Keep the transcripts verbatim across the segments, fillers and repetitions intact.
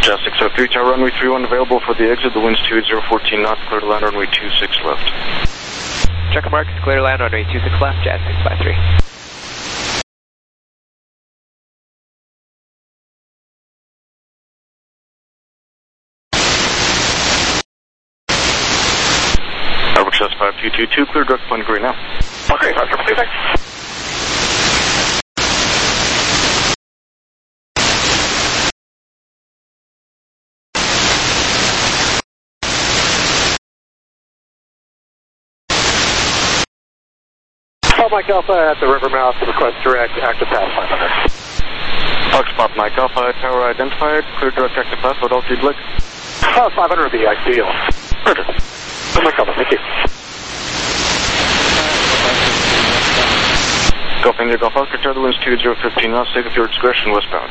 Just six oh three, tower runway three one available for the exit. The wind's two eight zero, fourteen knots, clear to land runway two six left. Checker mark, clear to land runway two six left, Jet six five three. Airbox S five two two two, clear direct point green now. Okay, five triple two, thanks. Pop Mike Alpha at the river mouth, request direct active path five hundred. Foxpop Mike Alpha, tower identified, clear direct active path, what else you'd like? Oh, five hundred would be ideal. Perfect. Pop Mike Alpha, thank you. Golf India Golf Oscar, tower, the wind's two eight zero, fifteen knots, take with your discretion westbound.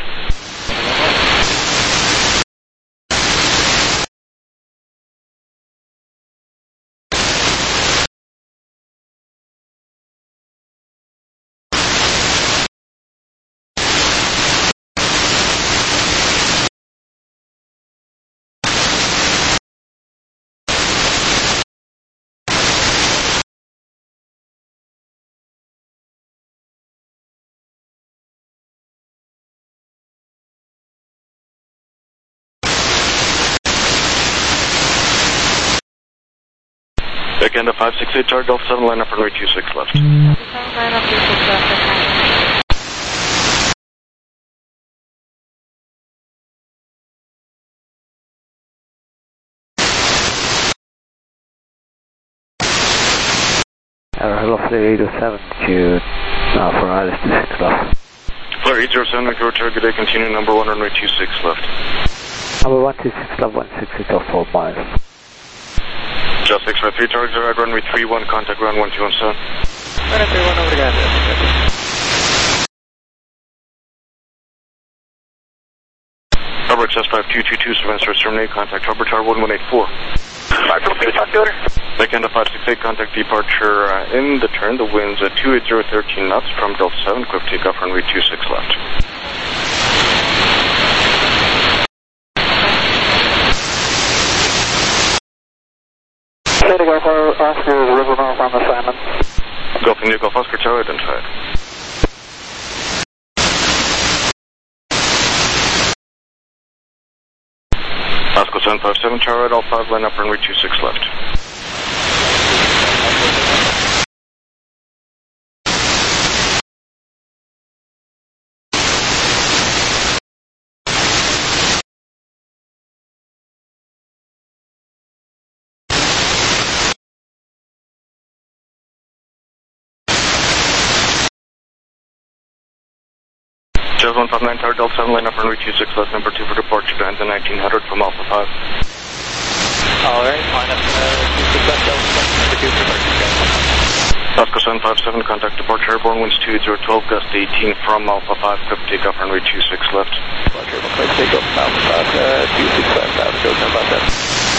Back end of five six eight, tower Delta seven, line up runway two six left. Line up two six left, okay. Hello, Flare eight oh seven to uh, for Alice two six left. Flare eight oh seven, Vancouver Tower, good day, continue number one, runway two six left. Number one two six left, one six eight oh four miles. Just six five three, target zero, runway three one, contact ground one two one seven. Runway three one, over to guys. Harbor S five two two two, Savannah starts terminate, contact Harbor Tower one one eight four. five triple two, talk to order. Back end of five six eight, contact departure uh, in the turn, the wind's at two eight zero, thirteen knots from Delta seven, quick takeoff runway two six left. State of Golf Oscar, river mouth on assignment. Golf India Golf Oscar, tower identified. Oscar seven five seven, tower at all five, line up runway two six left. Jazz one five nine, tower Delta seven, line up runway two six left, number two for departure, band to nineteen hundred from Alpha five. Alright, line up uh, two six left, Delta seven, number two for departure. Oscar seven five seven, contact departure, airborne winds two eight zero, twelve, gust eighteen from Alpha five, quick takeoff runway two six left. Departure, quick takeoff from Alpha five, uh, two six left, out of go, ten about that.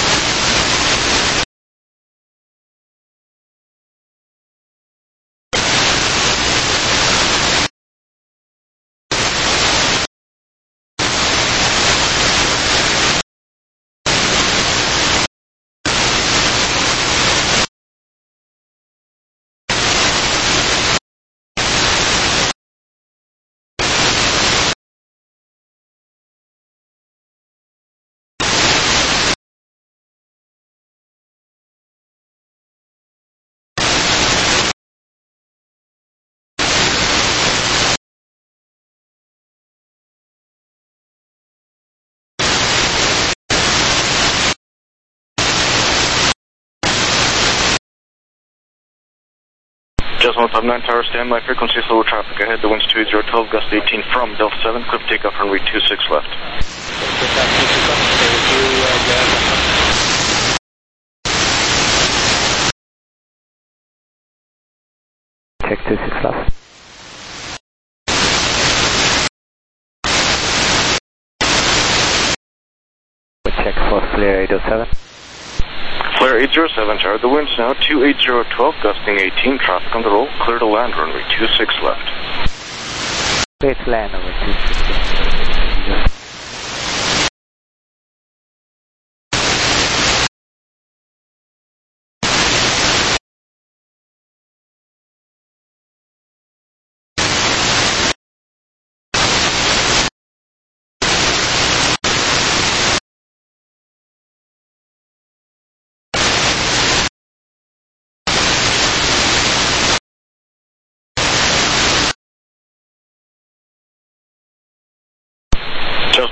Jazz one five nine, tower standby, frequency slow traffic ahead, the wind's two eight zero, twelve, gust eighteen from Delta seven, quick takeoff runway two six left. Check two six left. We check for Flare eight oh seven. Flare eight oh seven, tower, the wind's now two eight zero, twelve, gusting eighteen, traffic on the roll, clear to land runway two six left. Clear to land over two six left.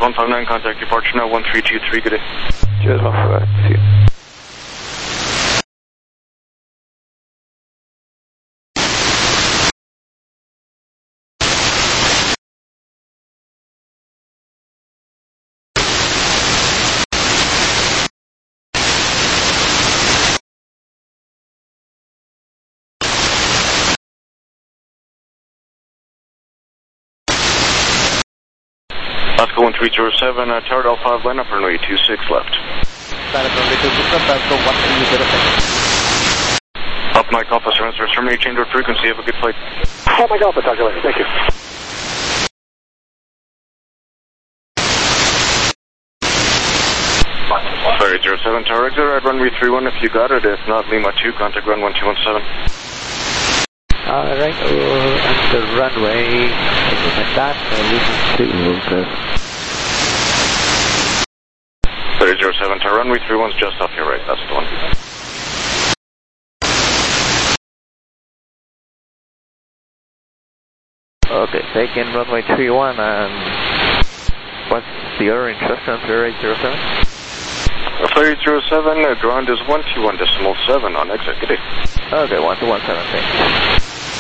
one five nine, contact departure now, one three two three, good day. Cheers, one five nine, see you. Alaska one three zero seven, uh, Tower Delta five, line up runway two six left. Line up runway two six left, Alaska one three zero seven. Up Mike Alpha, surrender, terminate change of frequency, have a good flight. Oh, Mike Alpha, talk to you later. Thank you. Sorry, zero seven, Tower exit, right, runway three one if you got it. If not, Lima two, contact run one two one seven. Alright, uh, and the runway, something like that, uh, Lima two, okay. Sorry, zero seven, Tower runway three one's just off your right, that's the one. Okay, take in runway three one, and what's the other instruction for eight zero seven? Flyer zero seven, uh, ground is one two one decimal seven on exit, good day. Okay, one two one seven, thank you.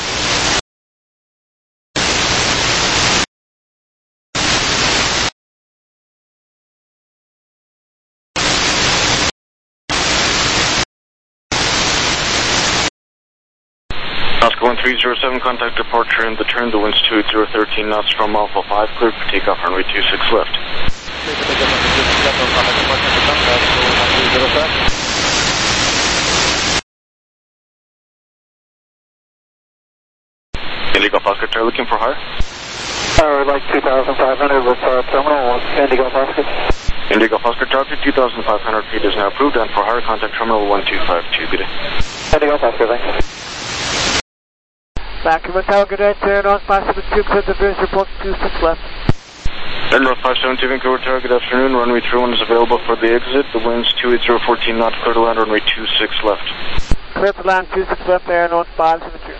Alaska one three zero seven, contact departure in the turn, the wind's two eight zero one three knots from Alpha five, cleared for takeoff runway two six left. Clear for takeoff runway two six left, or contact departure in the turn, Alaska one three zero seven. Indigo Oscar, Tower looking for higher? I would like two thousand five hundred with uh, terminal, Indigo Oscar. Indigo Oscar, Tower two thousand five hundred feet is now approved, and for higher, contact terminal one two five two, good day. Indigo Oscar, thanks. Vacuum Tower, good day, turn on five seven two, clear the bridge, report two six left. North five seven two, Vancouver Tower, good afternoon, runway three one is available for the exit, the wind's two eight zero one four knots, clear to land, runway two six left. Clear to land two six left, air north five seven two.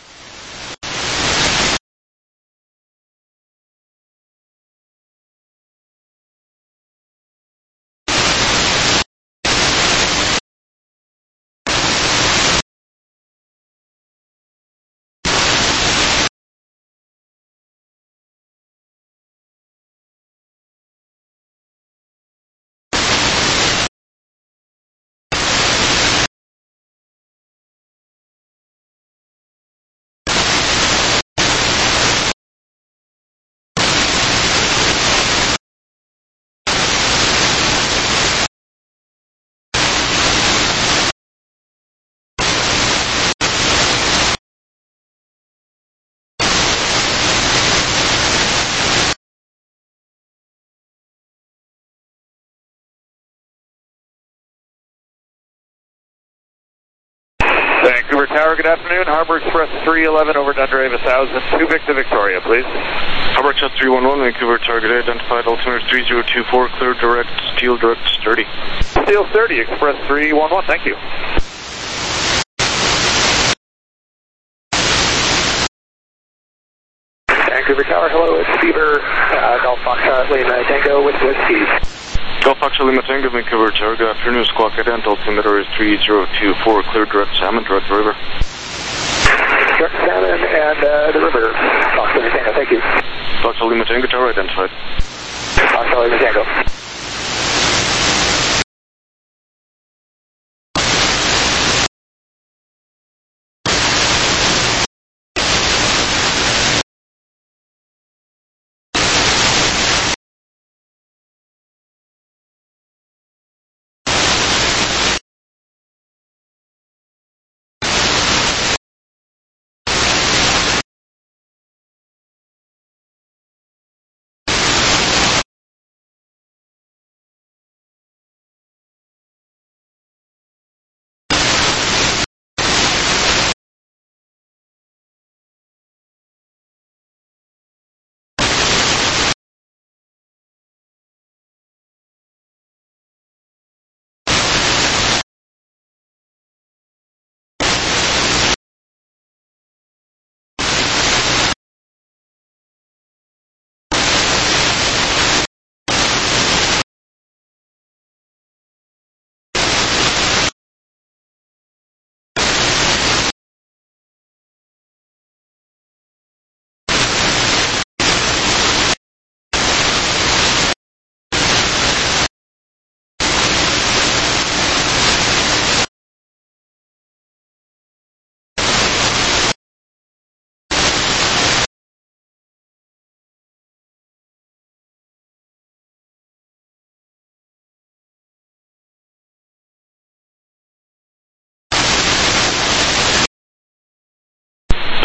Vancouver Tower, good afternoon. Harbor Express three eleven over Dundreave one thousand. Two Victor Victoria, please. Harbor Express three one one, Vancouver Target identified, altimeter three zero two four, clear direct, steel direct, sturdy. Steel thirty, Express three one one, thank you. Vancouver Tower, hello, it's Beaver, uh, Golf Foxtrot, Lima Tango with Whiskey. Golf Foxtrot Lima Tango, Vancouver Tower, good afternoon, squawk ident, altimeter is three zero two four, clear direct salmon, direct river. Direct salmon and uh, the river, Foxtrot Lima Tango, thank you. Foxtrot Lima Tango Tower identified. Foxtrot Lima Tango.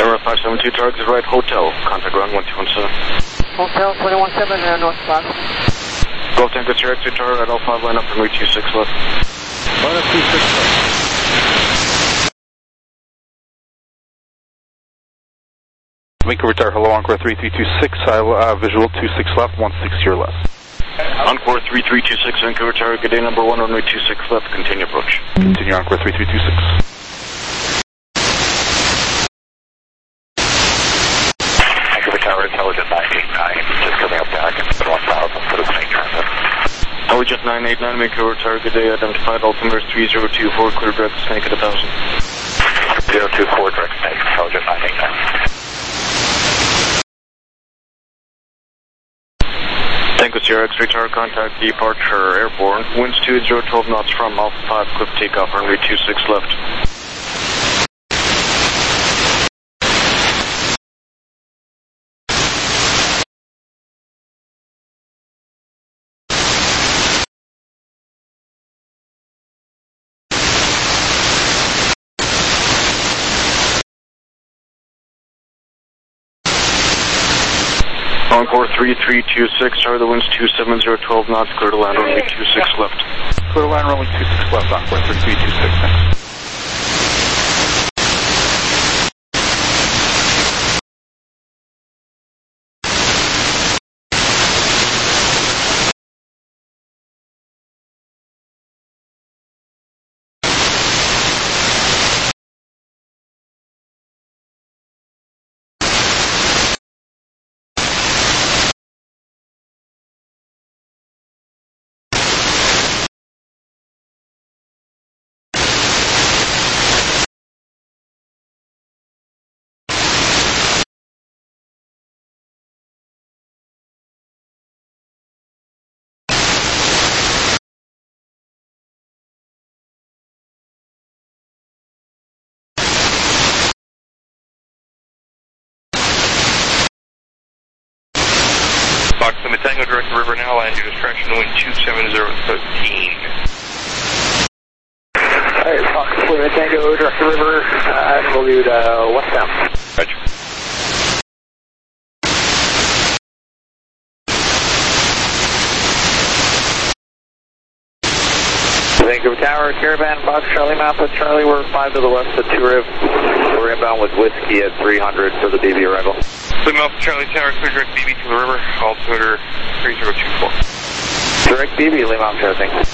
November five seven two, target is right, hotel. Contact ground one two one seven. Hotel twenty-one seven, uh, North Plaza. Golf Tango Sierra X Tower at L five, line up runway two six left. Line up two six left. Vancouver Tower, hello, Encore three three two six, uh, visual two six left, one six your left. Encore three three two six, Vancouver Tower, good day, number one, runway two six left, continue approach. Continue, Encore three three two six. Vancouver Tower, intelligent nine eight nine, just coming up back and one thousand for the snake transit. Intelligent nine eight nine, Vancouver Tower, good day, identified altimeter three zero two four, clear direct snake at one thousand. zero two four, direct snake, intelligent nine eight nine. Tango Sierra X-ray tower, contact departure airborne. Winds two zero twelve knots from Alpha five, cliff takeoff, runway two six left. Encore three three two six, sorry, the wind's two seven zero twelve knots, clear to land, runway two six left. Clear to land, runway two six left, Encore three three two six, thanks. Fox Lima Tango, direct to river now, land your discretion, wind two seven zero one three. Alright, Fox Lima Tango, direct to river, uh, and we'll do uh, westbound. Roger. Vancouver Tower, Caravan, Fox, Charlie Mappa, Charlie, we're five to the west of Two Riv. We're inbound with Whiskey at three hundred for the B B arrival. Lima Alpha Charlie Tower, clear direct B B to the river, altimeter three zero two four. Direct B B, Lima Alpha Charlie, thanks.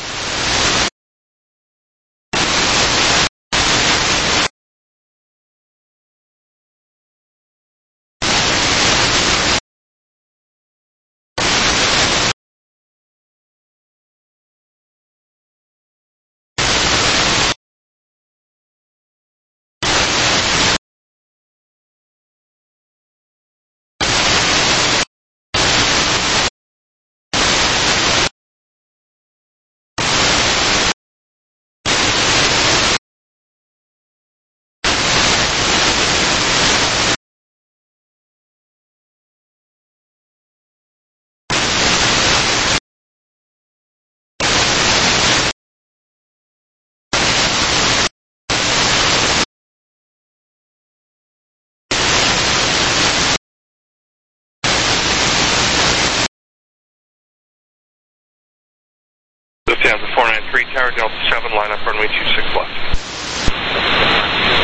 Lufthansa four nine three, Tower Delta seven, line up runway two six left.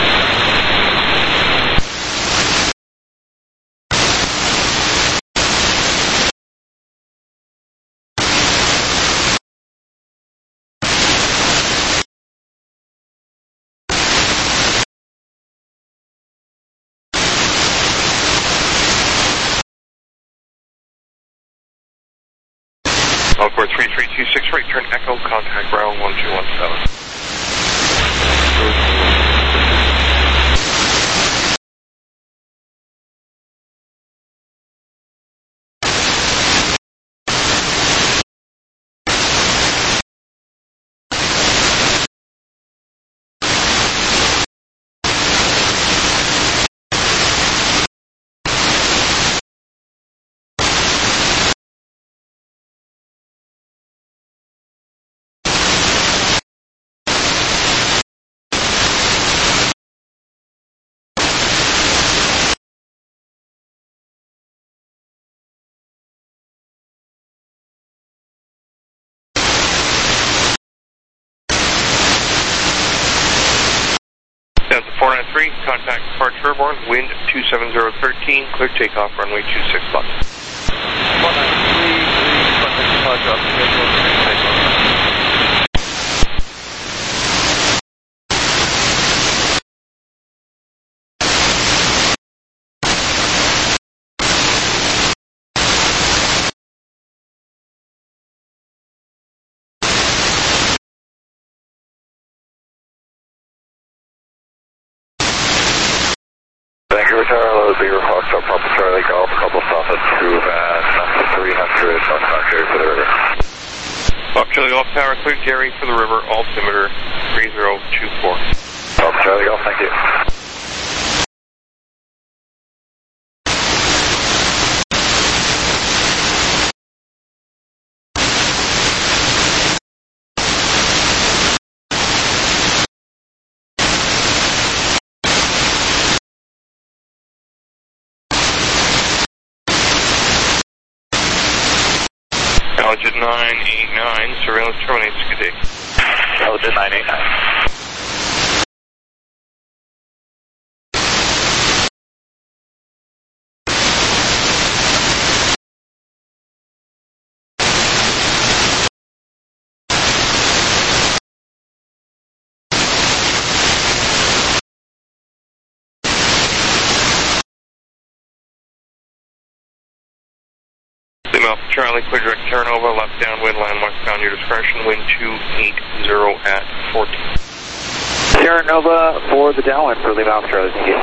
Encore three three two six, right turn Echo, contact ground one two one seven. Delta four nine three, contact departure airborne, wind two seven zero one three, clear takeoff, runway two six left. four nine three, contact departure up to schedule, clear takeoff. Charlie, Beaver, Foxtrot, Papa Charlie, Golf, couple south of two and three hundred, Fox Gary for the river. Fox Charlie Golf Tower, clear Gary for the river, altimeter three zero two four. Papa Charlie Golf, thank you. Altitude nine eight nine, surveillance terminates, good day. Altitude nine eight nine. Alpha Charlie, clear direct Terranova, left downwind, landmark down your discretion, wind two eight zero at fourteen. Terranova for the downwind for Lima Alpha Charlie, thank you.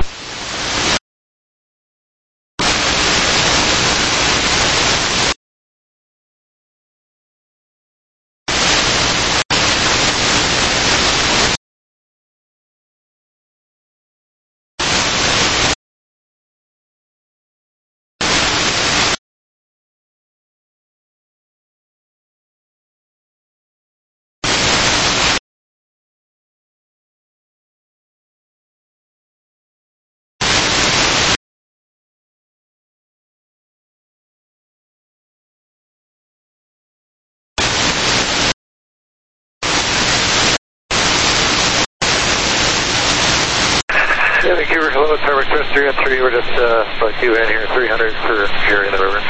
Yeah, thank you. Hello, Tower Express three one three. We're just uh, about you in here, three hundred for Gary in the river.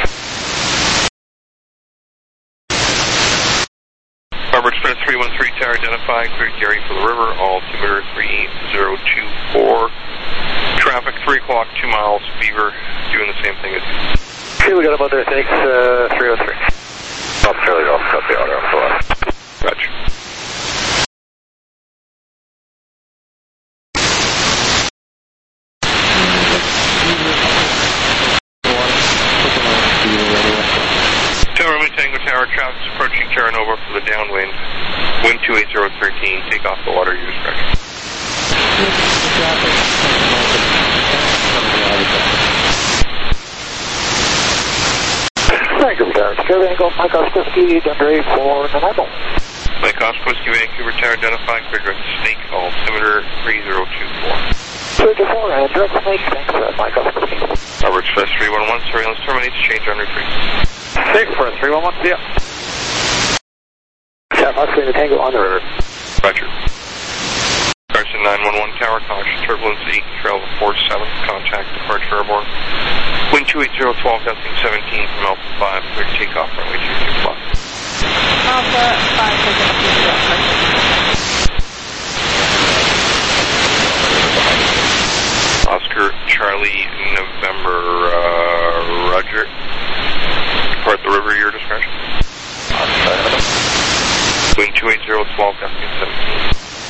Harbor Express three one three, tower identified, clear Gary for the river, altimeter three eight zero two four. Traffic three o'clock, two miles, Beaver, doing the same thing as you. Okay, we got him out there, thanks, uh, three oh three. I'll Charlie, I'll cut the auto off the left. Roger. Tango Tower, traffic approaching Terranova for the downwind. Wind two eight zero one three, take off the water, your discretion. Tango Tower, Sierra Angle, Mike Oscar Whiskey, Dundee for Nanaimo. Mike Oscar Whiskey, Vancouver Tower identified, clear direct Snake, altimeter three zero two four. three two four, and direct Snake, thanks, uh, Mike Oscar Whiskey. Harbor Express three one one, surveillance terminates, change on retreat. Thanks for three one one, see ya. South Oscar Tango on the river. Roger. Carson nine one one, tower, caution, turbulence eight, trail four seven, contact, departure airborne. Wind two eight zero one two, gusting seventeen from Alpha five, clear takeoff, runway two six left. Alpha five, taking a few Oscar Charlie November, uh, Roger. Depart the river, your discretion. Wind two eight zero one two, gusting seventeen.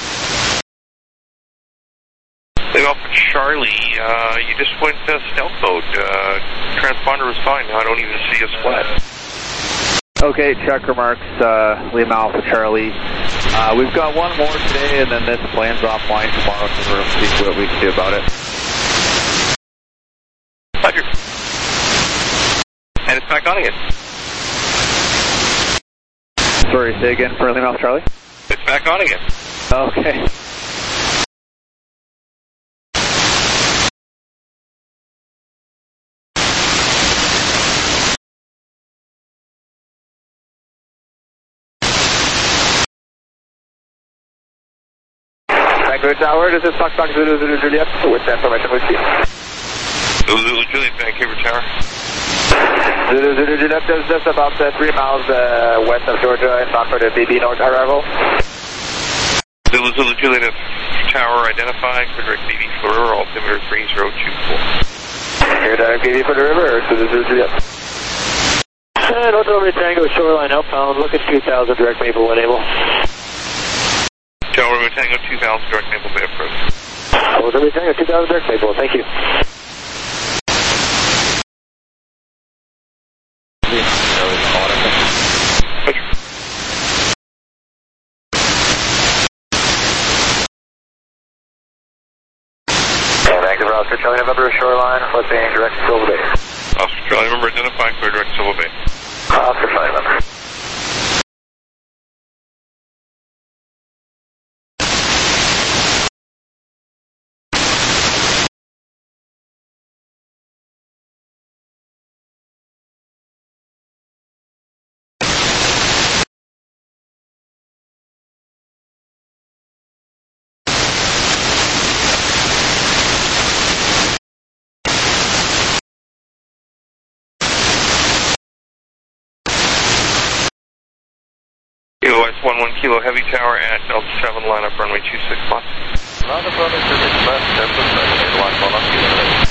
Big Alpha Charlie, uh, you just went uh, stealth mode. Uh, transponder was fine, now I don't even see a splat. Okay, checker marks, uh, Lima Alpha Charlie. Uh, we've got one more today, and then this plane's offline tomorrow, so we're going to see what we can do about it. Roger. And it's back on again. Sorry, say again for Lima Alpha Charlie? It's back on again. Okay. Vancouver Tower, this is Fox Fox Zulu Zulu Juliet with information whiskey. Zulu Zulu Juliet, Vancouver Tower. Zulu Zulu Juliet is just about uh, three miles uh, west of Georgia and bound for the B B North arrival. Zulu Zulu Juliet Tower identified for direct B B for river, altimeter three zero two four. Here, direct B B for the river, Zulu Zulu Juliet. And Hotel Tango shoreline outbound, look at two thousand direct Maple enable. Tower Tango two thousand direct Maple Bay approach. Hotel Tango two thousand direct Maple, thank you. Vancouver, Oscar Charlie November shoreline, flipping direct Silver Bay. Oscar Charlie November identified for direct Silver Bay. Oscar Charlie November. Kilo Ice one one Kilo Heavy Tower at Delta seven, line up runway two six left. Line up runway two six left, Delta seven, one one Kilo.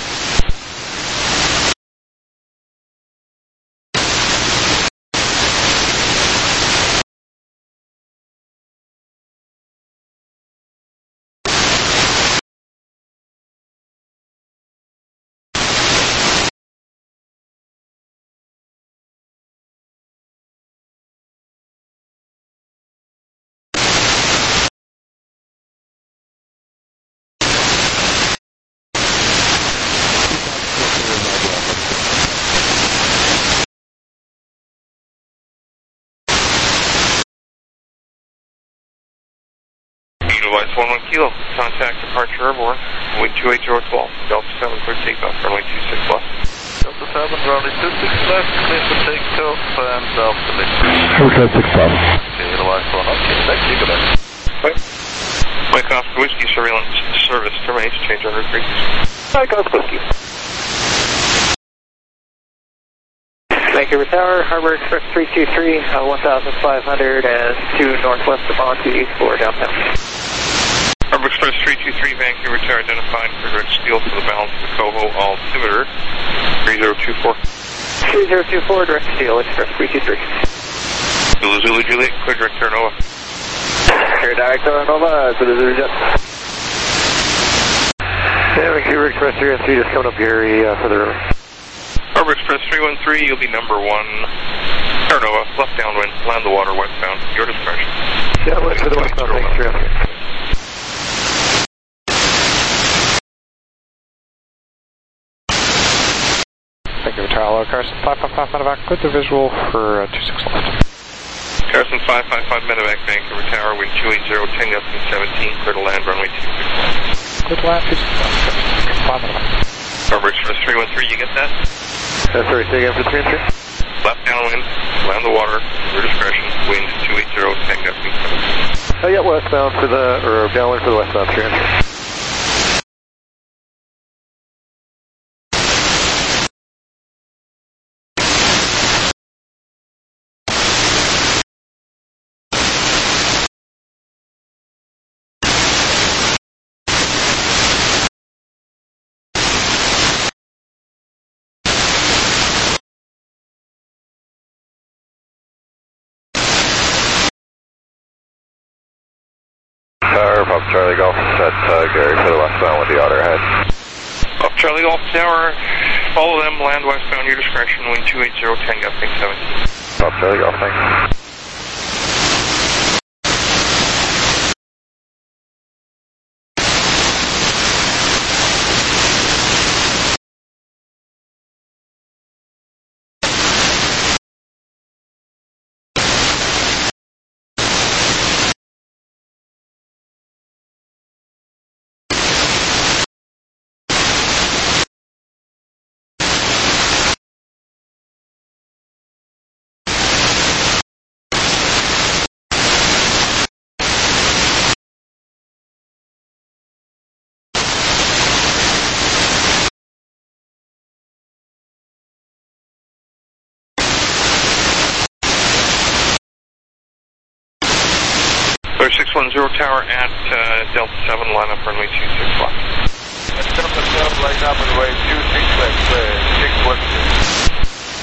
Device one one Kilo, contact departure airborne, wind two eight zero one two, Delta seven, clear takeoff, runway two six left. Delta seven, runway two six left, clear for takeoff, and Delta lift. Hotel six seven. Okay, Device one, okay, thank you, good night. Wait. Mike Oscar Whiskey, surveillance service terminates, change on route frequency. Mike Oscar Whiskey. Vancouver Tower, Harbor Express three two three, uh, one thousand five hundred and two northwest of on to east four downtown. Harbor Express three two three, Vancouver Tower identified for direct steel for the balance of the Coho altimeter three zero two four. three zero two four, direct steel, Express three two three. Zulu Zulu Juliet, clear direct Terranova. Clear direct Terranova, Zulu Zulu Jet. Yeah, Vancouver Express three one three just coming up here uh, for the river. Harbor Express three one three, you'll be number one. Terranova, left downwind, land the water westbound, your discretion. Downwind for the westbound, thanks, three one three. Vancouver Tower, Carson five five five medevac with the visual for uh, two six left. Carson five five five medevac, Vancouver Tower, wind two eight zero, ten gusting seventeen, clear to land, runway two six left. Clear to land, two six left, five medevac. Harbor Express three one three, you get that? Uh, sorry, say again for three one three? Left downwind, land the water, your discretion, wind two eight zero, ten gusting seventeen. Oh yeah, westbound for the, or downwind for the westbound, three one three. Tower, Pop Charlie Golf, set uh, Gary for the westbound with the otter head. Pop Charlie Golf Tower, follow them, land westbound, your discretion, wind two eight zero, ten gusting seventeen. Pop Charlie Golf, thanks. one zero tower at uh, Delta seven, line up runway two six left. Delta seven, line up runway two six left, clear, six one zero.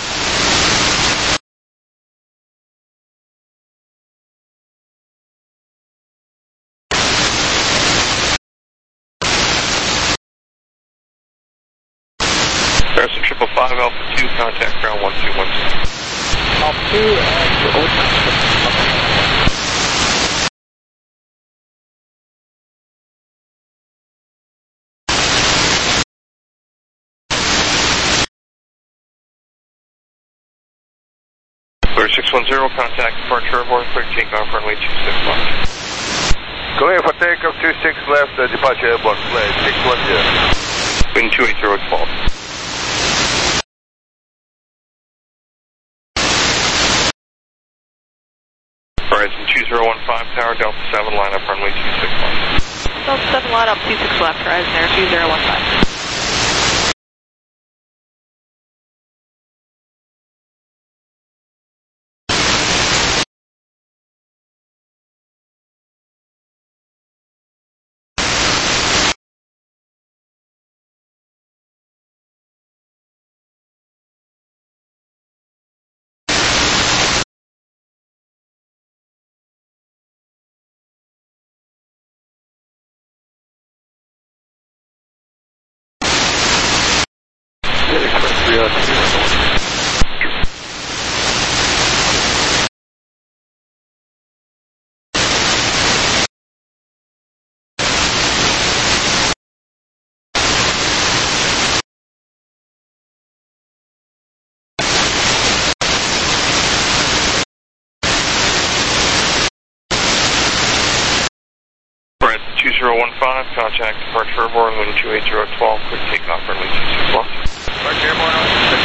Harrison triple five, Alpha two, contact ground one two one zero. Alpha two, and old Clear six one zero, contact departure airborne, clear takeoff runway two six left. Clear for takeoff two six left, uh, departure airborne, clear six one zero. Wind two eight zero at twelve. Horizon two zero one five, tower Delta seven, line up runway two six left. Delta seven, line up two six left, Horizon Air two zero one five. two zero one five, contact departure airborne, wind two eight zero at twelve, clear takeoff runway two six left. Departure airborne, two six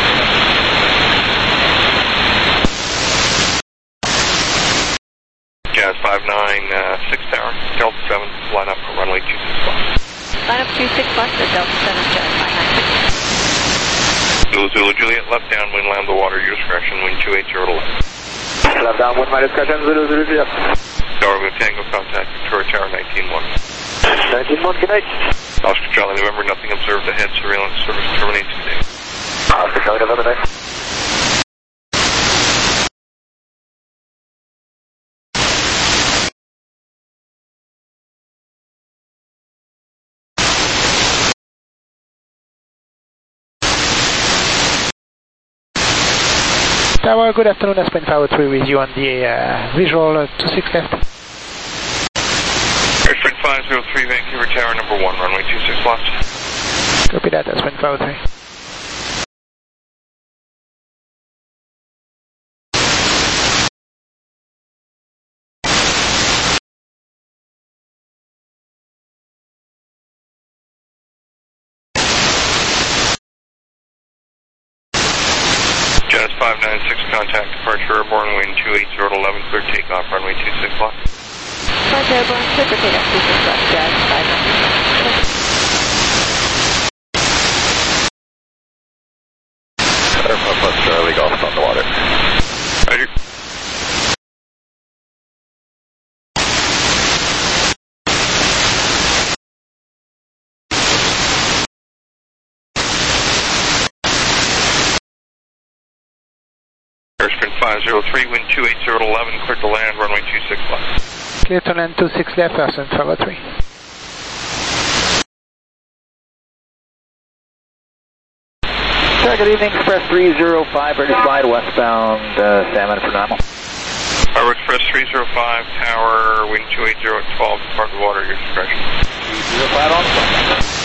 left. Jazz five nine six tower, Delta seven, line up runway two six left. Line up two six left at Delta seven, Jazz five nine six. Zulu Zulu Juliet, left downwind, land the water, your discretion, wind two eight zero to left. Left downwind, my discretion, Zulu Zulu Juliet. Tower with Tango, contact Victoria Tower nineteen one. nineteen one, good night. Oscar Charlie November, nothing observed ahead, surveillance service terminates today. Oscar Charlie November, night. Tower, good afternoon, Aspen five oh three with you on the uh, visual uh, two six left. Airstream five zero three, Vancouver Tower number one, runway two six left. Copy that, Aspen five oh three. Jazz five nine six, contact departure airborne, wind two eight zero to eleven, clear takeoff runway two six left. Departure airborne, clear for takeoff two six left, Jazz five nine six. Airport plus Charlie, Golf on the water. Roger. Airstream five zero three, wind two eight zero to eleven, clear to land, runway two six left. Clear to land two six left, Aspen five oh three. Sir, good evening, Express three zero five, ready to slide westbound uh, Salmon for normal. Power Express three zero five, tower, wind two eight zero at twelve, depart the water, your discretion. three zero five on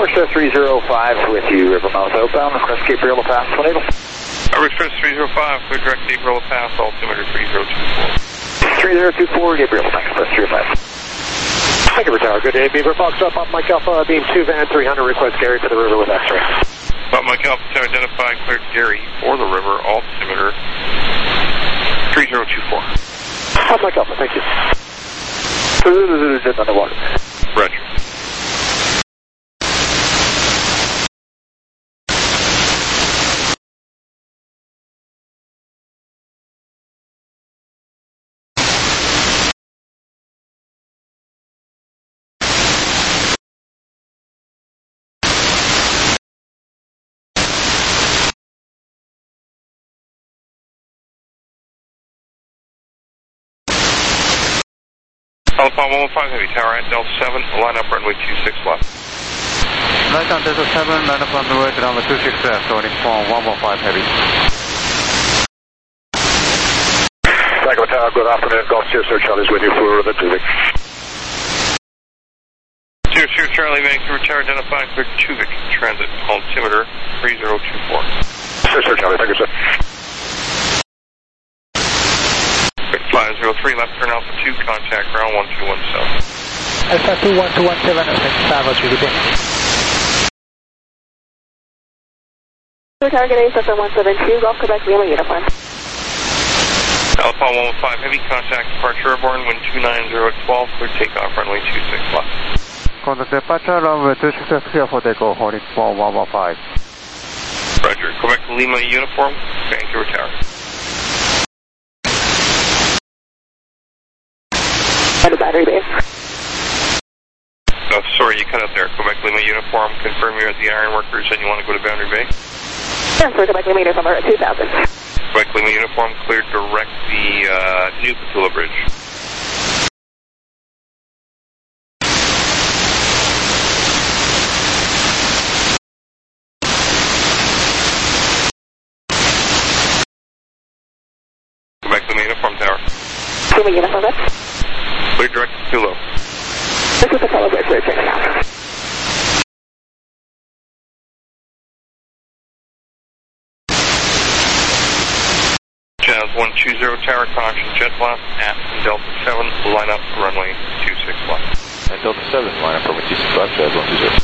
Express three oh five with you, Rivermouth outbound, request Gabriel Pass, one able. Harbor Express three oh five, clear direct Gabriel Pass, altimeter three oh two four. three oh two four, Gabriel, Express three oh five. Thank you for tower, good day, Beaver Fox up, up Mike Alpha, beam two van three hundred, request Gary to the river with X-ray. Up Mike Alpha, to identify, clear Gary for the river, altimeter three oh two four. Up Mike Alpha, thank you. Just underwater. Roger. Alpha one one five Heavy Tower at Delta seven, line up runway two six left. Right on Delta seven, line up runway to number two six left, running for one one five Heavy. Tango Tower, good afternoon, Golf Zero Charlie's with you for the Tuvik. Zero Zero Charlie, Vancouver Tower, identifying clear Tuvik, transit, altimeter three oh two four. Zero Zero Charlie, thank you, sir. five zero three, left turn Alpha two, contact ground one two one seven. Alpha two one two one seven, Bravo G D P. Target A seven one seven two, Golf Quebec Lima uniform. Alpha one one five Heavy, contact departure airborne, wind two nine zero at twelve, clear takeoff runway two six left. Contact departure runway two six left, clear for takeoff, holding for one one five. Roger, Quebec Lima uniform, Vancouver Tower. The battery base. Oh, sorry, you cut out there. Quebec Lima uniform, confirm you're at the Ironworkers and you want to go to Boundary Bay? Yes, sir, Quebec Lima uniform at two thousand. Quebec Lima uniform, cleared direct the uh, New Petula Bridge. Quebec Lima uniform tower. Lima uniform, that's? Clear direct to Tulo. This is the fellow bridge we're turning out. Jazz one two zero tower, caution, jet blast at Delta seven, line up runway two six left. And Delta seven, line up runway two six left, Jazz one two zero.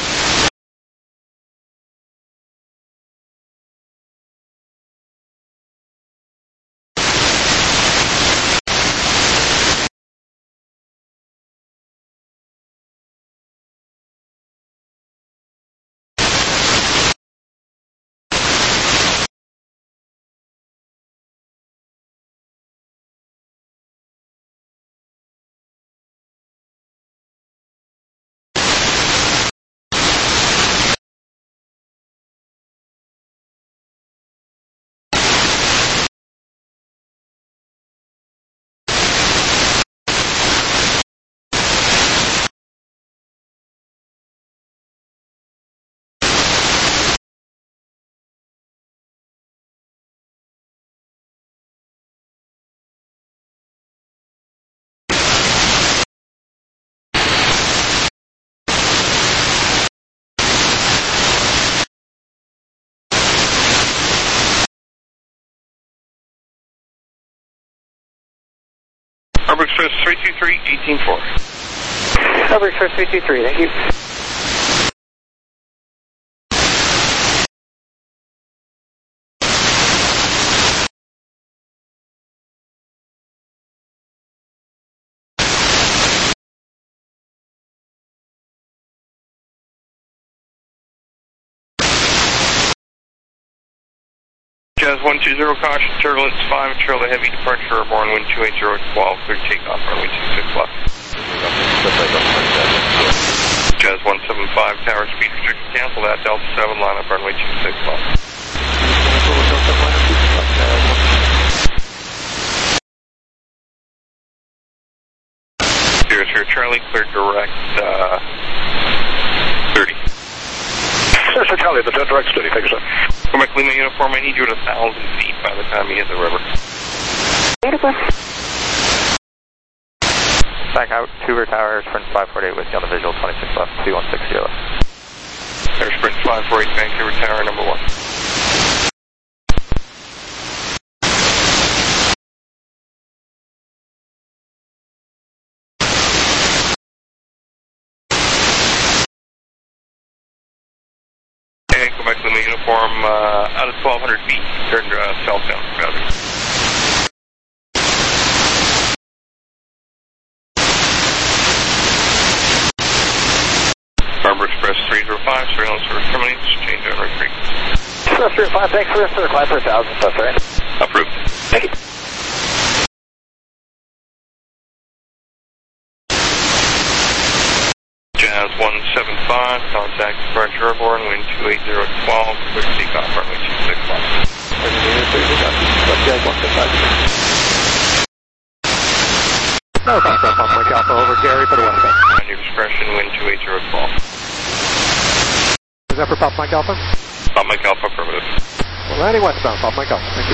Harbor Express three two three, eighteen four. Harbor Express three two three, thank you. Jazz one two zero, caution, turbulence five, trail the heavy, departure airborne, wind two eight zero at twelve, clear takeoff, runway two six left. Jazz one seven five, tower speed restriction cancel that, Delta seven, line up runway two six left. Zero zero Charlie, clear direct, uh, thirty. Zero zero Charlie, the direct thirty, thank you, sir. Quebec Lima uniform, I need you at a thousand feet by the time you hit the river. Beautiful. Back out, Cougar Tower, Sprint five forty-eight with you on the visual, twenty-six left, two one six zero left. five four eight, Vancouver Tower, number one. And Quebec Lima Uniform, uh, out of twelve hundred feet, turn uh, southbound, boundary. Harbor Express three zero five, surveillance service terminates, change on right frequency. Express three zero five, thanks for the climb for one thousand, that's right. Approved. Thank you. Jazz one seven five, contact departure airborne, wind two eight zero twelve, quick takeoff, runway two six five. Jazz one seven five. No, Fox Mike Alpha over Gary for the westbound. On your discretion, wind two eight zero twelve. Is that for Pop Mike Alpha? Pop Mike Alpha, affirmative. Well, landing westbound, Pop Mike Alpha. Thank you.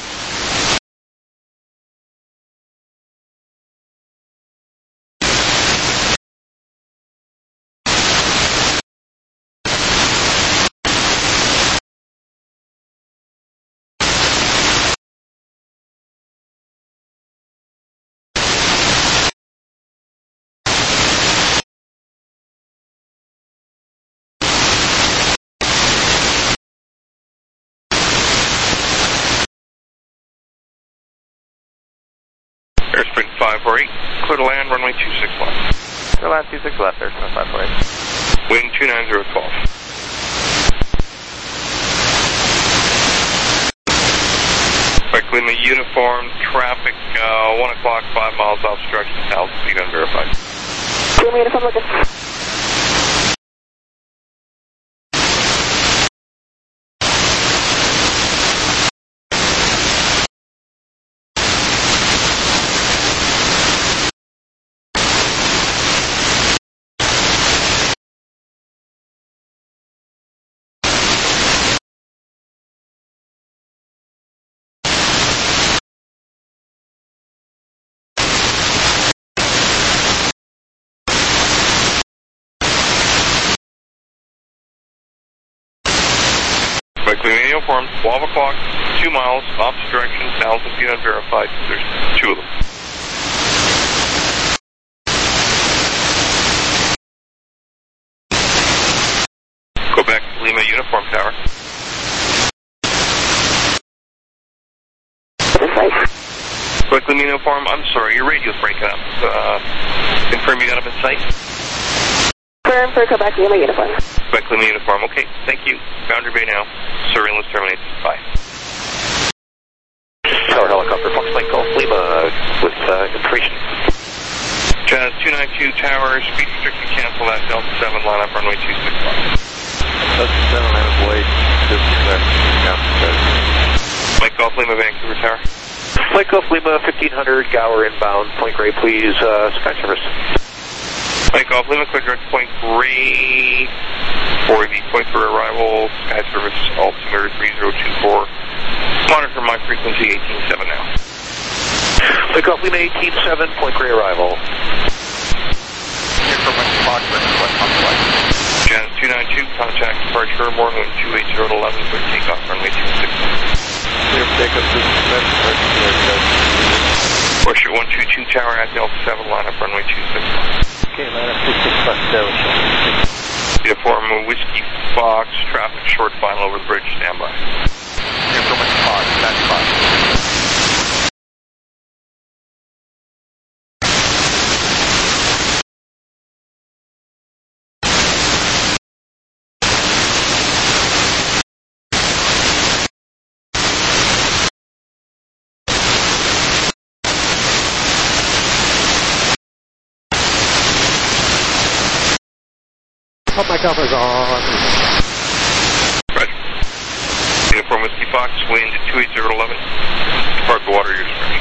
Airsprint five four eight, clear to land, runway two six left. Clear land two six left, Airsprint five four eight. Wind two nine zero twelve. Quebec Lima uniform, traffic, uh, one o'clock, five miles obstruction, one thousand feet unverified. Lima uniform looking. Quebec Lima uniform, twelve o'clock, two miles, opposite direction, one thousand feet unverified. There's two of them. Quebec Lima uniform tower. Quebec Lima uniform, I'm sorry, your radio's breaking up. Uh, confirm you got them in sight? Confirm for Quebec Lima uniform. Quebec Lima uniform, okay, thank you. Boundary Bay now. Surveillance terminates. Bye. Tower helicopter, Fox Mike Golf Lima with uh, information. Jazz two nine two tower, speed restricted, cancel that, Delta seven, line up runway two six five. Delta seven, line up Blade, two six five. Mike Golf Lima, Vancouver Tower. Mike Golf Lima, fifteen hundred, Gower inbound, Point Grey, please, uh, sky service. Mike Golf Lima, quick direct Point Grey, for the point for arrival, sky service, altimeter three zero two four. Monitor my frequency eighteen seven now. Mike Golf Lima, eighteen seven, Point Grey arrival. Jazz two nine two, contact departure airborne, wind two eight zero eleven, quick takeoff, runway two six five. Clear takeoff, two six left, Porsche one two two tower at Delta seven, line up runway two six five. Okay, line up two six five, Delta. Uniform Whiskey Fox, traffic short final over the bridge, standby. Uniform Fox, stand by. Pop Mike Alpha is on. Roger. Uniform Whiskey Fox, wind two eight zero eleven. Depart the water, your discretion.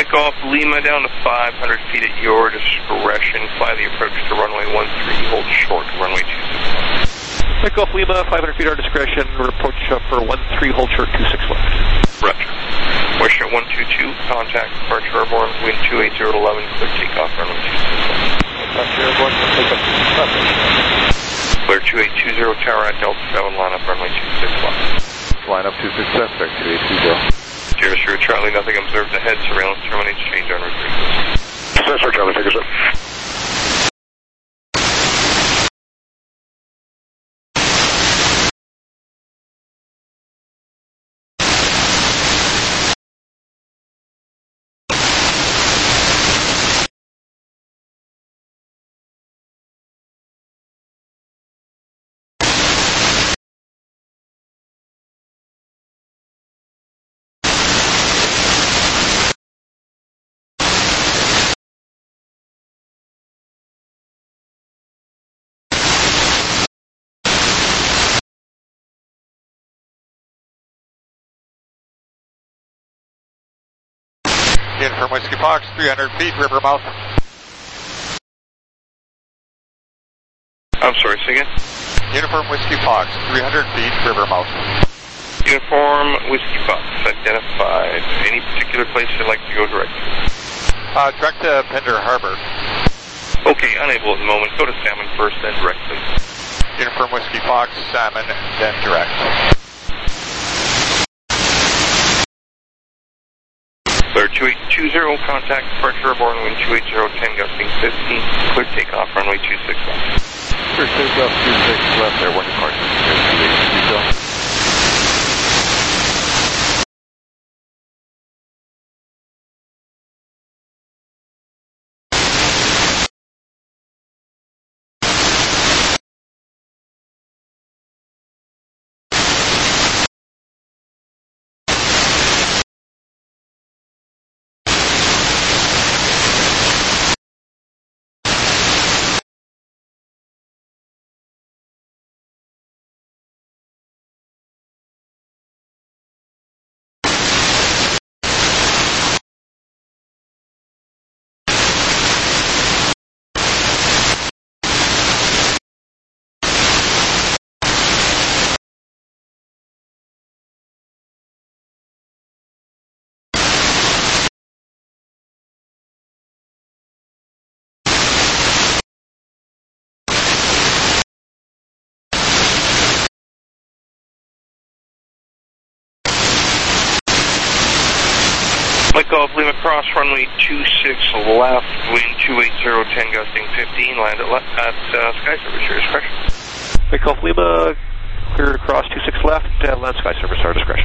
Mike Golf Lima down to five hundred feet at your discretion. Fly the approach to runway one three, hold short, runway two six left. Mike Golf Lima, five hundred feet our discretion, approach for one three, hold short, two six left. Roger. Westjet one two two, contact departure airborne, wind two eight zero eleven, clear takeoff, runway two six left. Departure airborne, takeoff two six left. Clear two eight two zero, tower at Delta seven, line up runway two six left. Line up two six left, back two eight two zero. Sierra Sierra Charlie, nothing observed ahead, surveillance terminates, change on route frequency. Sierra Sierra Charlie, take us up. In from Whiskey Fox, three hundred feet, river mouth. I'm sorry, say again? Uniform Whiskey Fox, three hundred feet, river mouth. Uniform Whiskey Fox, identified. Any particular place you'd like to go direct to? Uh, direct to Pender Harbor. Okay, unable at the moment. Go to Salmon first, then direct, please. Uniform Whiskey Fox, Salmon, then direct. Clear two eight two zero, contact departure airborne, wind two eight zero, ten gusting fifteen, clear takeoff, runway two six left. Clear takeoff two six left, there, one departure, clear two eight two zero. Mike Golf Lima cross runway two six left, wind two eight zero, ten gusting fifteen, land at, le- at uh, Sky Service, your discretion. Mike Golf Lima, cleared across two six left, uh, land Sky Service, our discretion.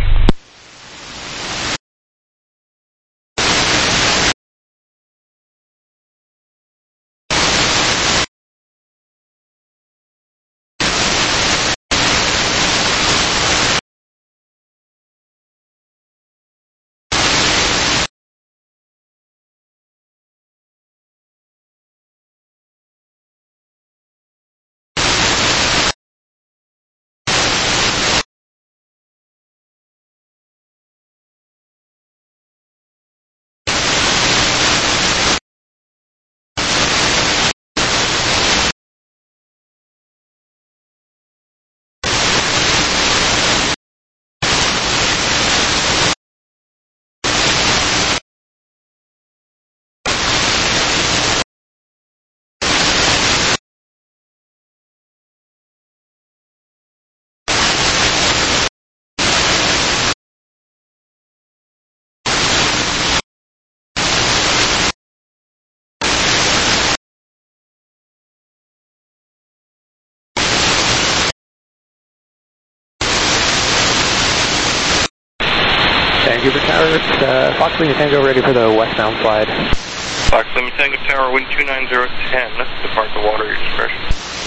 Thank you for towers. Uh, Fox Lima Tango ready for the westbound slide. Fox Lima Tango Tower, wind two nine zero, ten, depart the water, your discretion.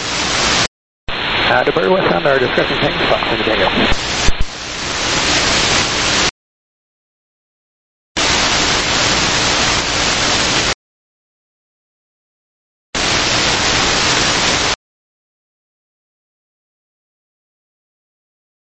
Uh, depart westbound, our discretion, thanks, Fox Lima Tango.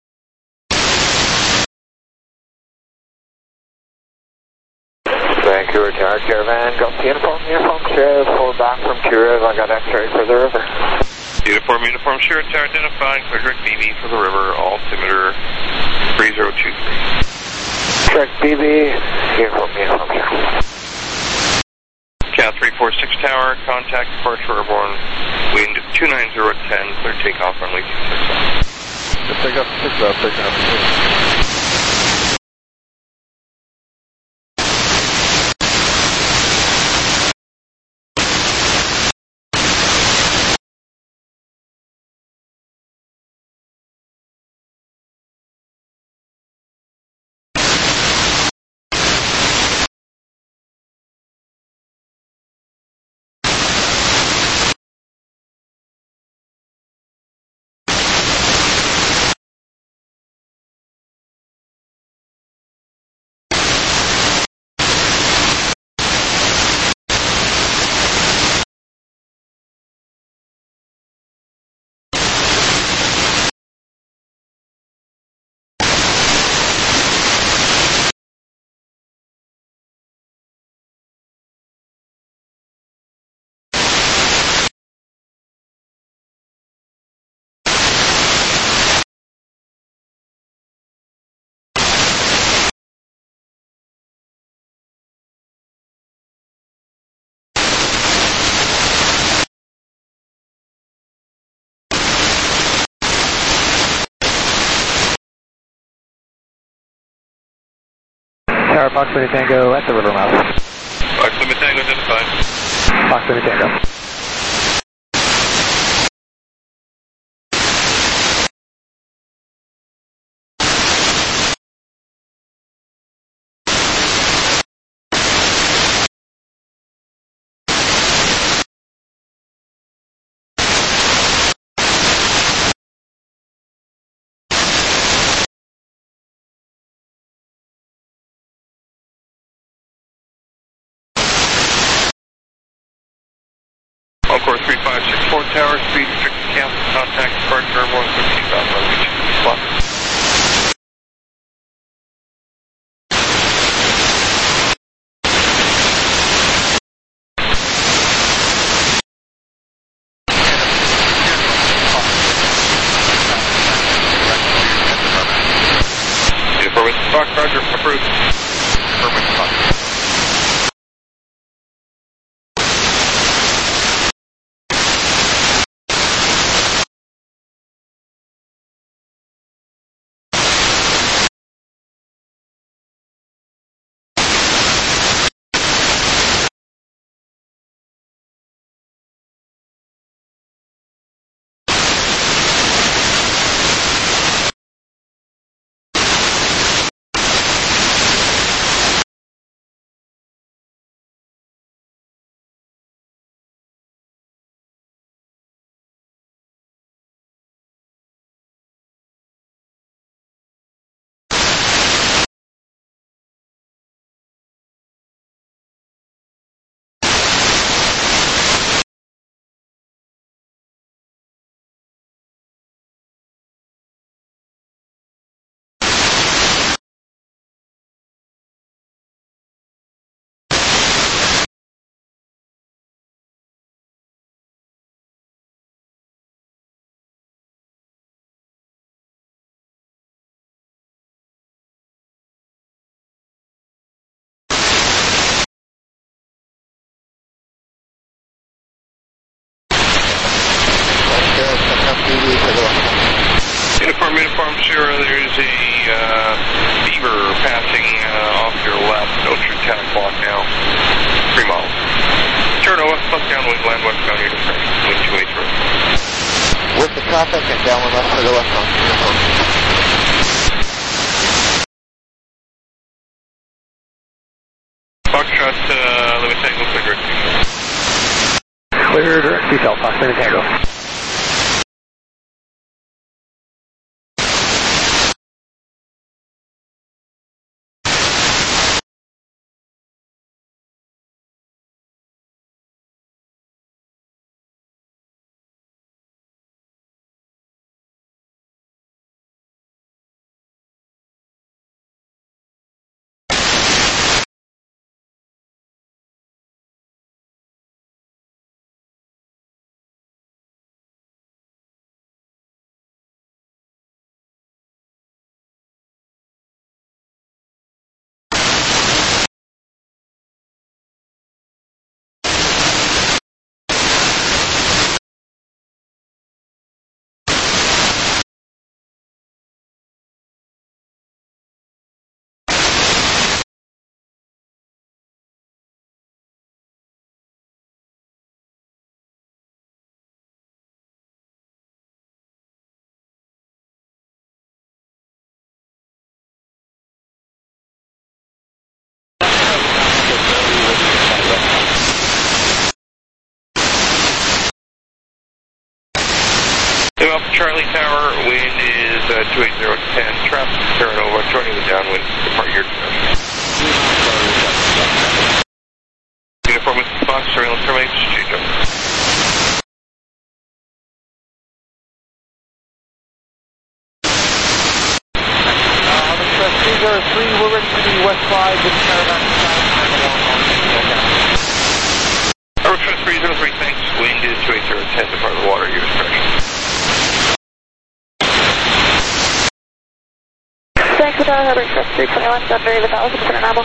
Thank Tour Tower, Caravan, Golf Uniform, Uniform, Sheriff, four back from Tour, I got X-ray for the river. Uniform, Uniform, Sierra Tower identified, clear direct B B for the river, altimeter three zero two three. Direct B B, Uniform, Uniform, Sierra. Cat three four six Tower, contact departure airborne, wind two nine zero ten, clear takeoff runway two six left. Take off six left, take off six. Tower, Fox Lima Tango at the river mouth. Fox Lima Tango identified. Fox Lima Tango. Encore three five six four Tower, speed restricted cancel, contact departure airborne, clear takeoff runway two six left. Uniform Fox, Roger, approved. Affirmative, Fox. Uniform, Uniform, Sierra, there's a uh, beaver passing uh, off your left, no true ten o'clock now, three miles. Turn over, plus downwind, land westbound, your depression, wind two eight zero. With the traffic and downwind left for the westbound, Uniform. Foxtrot, uh, Lima Tango, clear direct two. Clear direct two, Fox Lima Tango. Lima Alpha Charlie Tower, wind is uh, two eight zero ten, traffic Terra Nova, joining the downwind, depart your direction. Uniform with Fox, surveillance terminates, change up. three zero three, we're ready for the West five with Caravan South. Our Express three zero three, thanks. Wind is two eight zero ten, depart the water, U S direction. Thanks for Tower, Harbor Express three twenty-one, Sunbury, the Palace, for Nabo.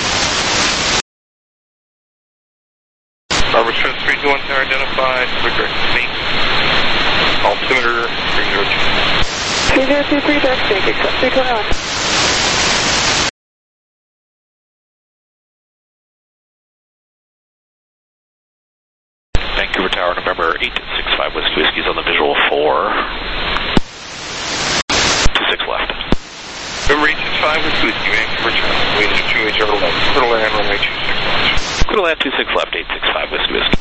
Harbor Express three two one, tower identified, quick direct to me. Altimeter three zero two. three zero two three, direct to Express three twenty-one. Vancouver Tower, November eight six five, Whiskey Whiskey's on the visual for two six left. November eight six five, Whiskey Whiskey, Vancouver Tower, wind is two eight zero left, clear to land, runway two six left. Clear to land two six left, eight six five, Whiskey Whiskey.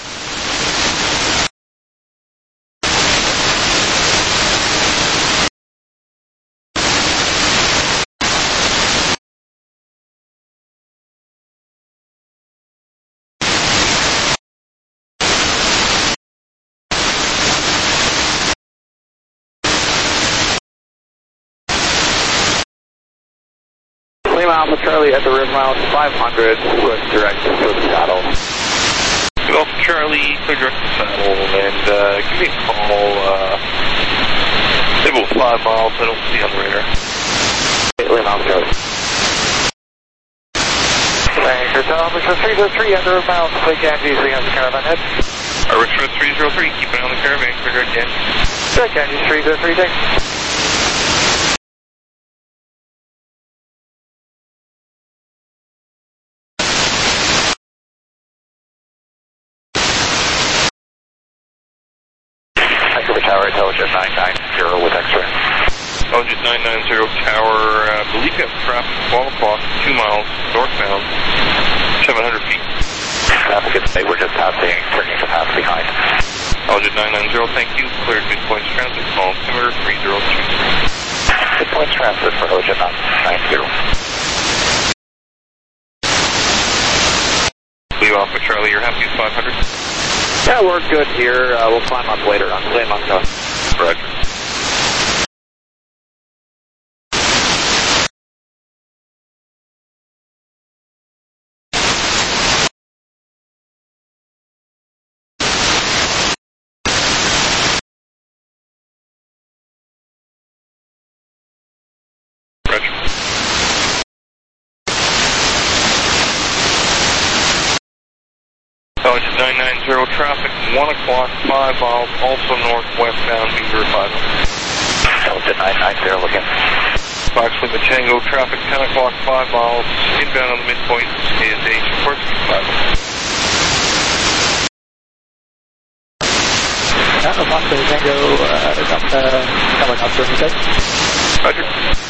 Lima Alpha Charlie at the rim route five hundred with direct to the saddle. Lima Alpha Charlie, clear direct to saddle, and uh, give me a call, uh, maybe about five miles, I don't see on the radar. Lima Alpha Charlie. Thanks, Alpha Express three zero three, at the rim route, Lake Angeles, we have the Caravan head. Our Express three zero three, keep an eye on the caravan, clear direct in. Direct Angeles three zero three, thanks. Tower, Intelligent nine nine zero with X-ray. Intelligent nine nine zero Tower, I uh, believe you have traffic twelve o'clock, two miles, northbound, seven hundred feet. Traffic is we're just passing, turning to pass behind. Intelligent nine nine zero, thank you. Cleared midpoint transit, call altimeter three zero two three. Midpoint transit for Intelligent nine nine zero. Lima Alpha Charlie, you're happy with five hundred? Yeah, we're good here. Uh, we'll climb up later on Lima Alpha. Roger. Intelligent nine nine zero traffic, one o'clock, five miles, also northwestbound, Beaver five hundred. Intelligent nine nine zero looking. Fox Lima Tango traffic, ten o'clock, five miles, inbound on the midpoint is a Sikorsky five hundred. Uh, Fox Lima Tango, uh, up, uh, coming up during the day. Roger.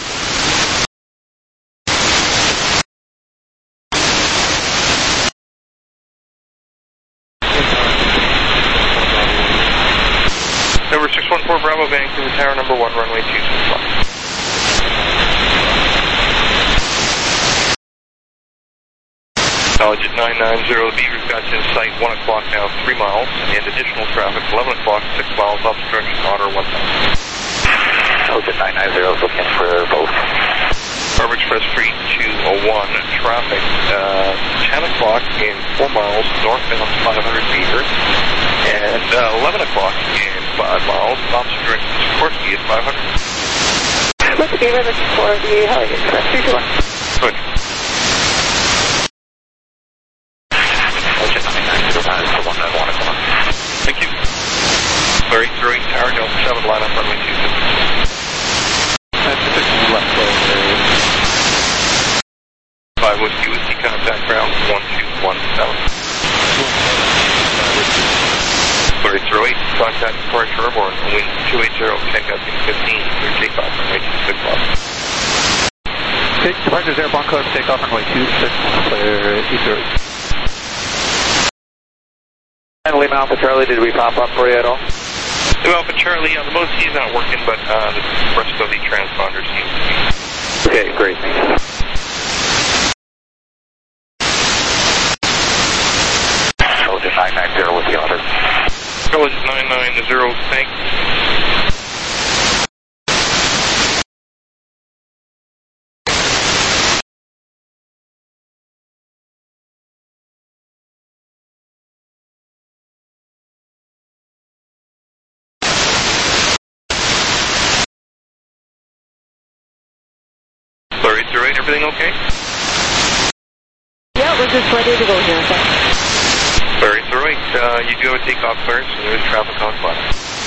Number six one four Bravo, Vancouver Tower, number one, runway two six left. Intelligent nine nine zero, the Beaver's got you in sight, one o'clock now, three miles, and additional traffic, eleven o'clock, six miles, obstruction, Otter one thousand. Intelligent nine nine zero looking for both. Harbor Express three two oh one, traffic, uh, ten o'clock in four miles, northbound five hundred meters, and uh, eleven o'clock in five miles, opposite direction to Sikorsky is five hundred. What's the Beaver looking for the Heli Express three two one? Good. Intelligent nine nine zero is the one at one o'clock. Thank you. Larry three Tower, Delta seven, line up runway two six. That's the left close area. five Whiskey Whiskey, contact ground one two one seven. Larry three eight, contact departure airborne, wind two eight zero, ten gusting fifteen, clear takeoff, runway two six left. Okay, departures airborne code, takeoff runway two six, clear ether. And Lima Alpha Charlie, did we pop up for you at all? Lima Alpha Charlie, on the most he's not working, but uh, the rest of the transponder seems to be. Okay, great. Intelligent nine nine zero with the auto. Intelligent nine nine zero, thanks. eight zero eight, everything okay? Yeah, we're just ready to go here, thanks. eight zero eight, uh, you do have a takeoff clearance, and there's traffic on file.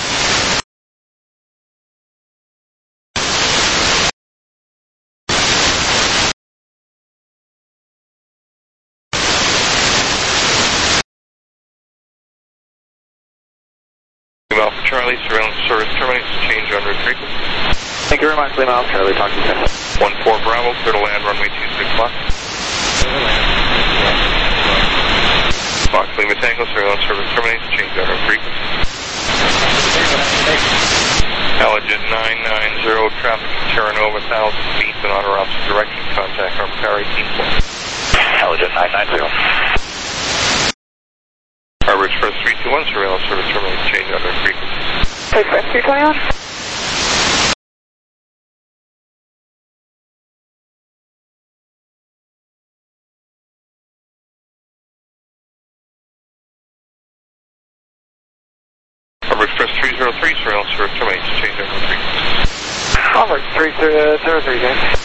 Lima Alpha Charlie, surveillance service terminates, change on route frequency. Thank you very much, Lima Alpha Charlie. Talk to you soon. one four Bravo, clear to land, runway two six left. Fox Lima Tango, surveillance service terminates, change on route frequency. Intelligent nine nine zero, traffic to Terra Nova, one thousand feet in auto opposite direction, contact our Power eighteen point. Intelligent nine nine zero. Harbor Express three two one, surveillance service terminates, change on route frequency. Express three twenty-one? Harbor Express three zero three, surveillance service terminates, change on route frequency. Harbor three zero three, guys.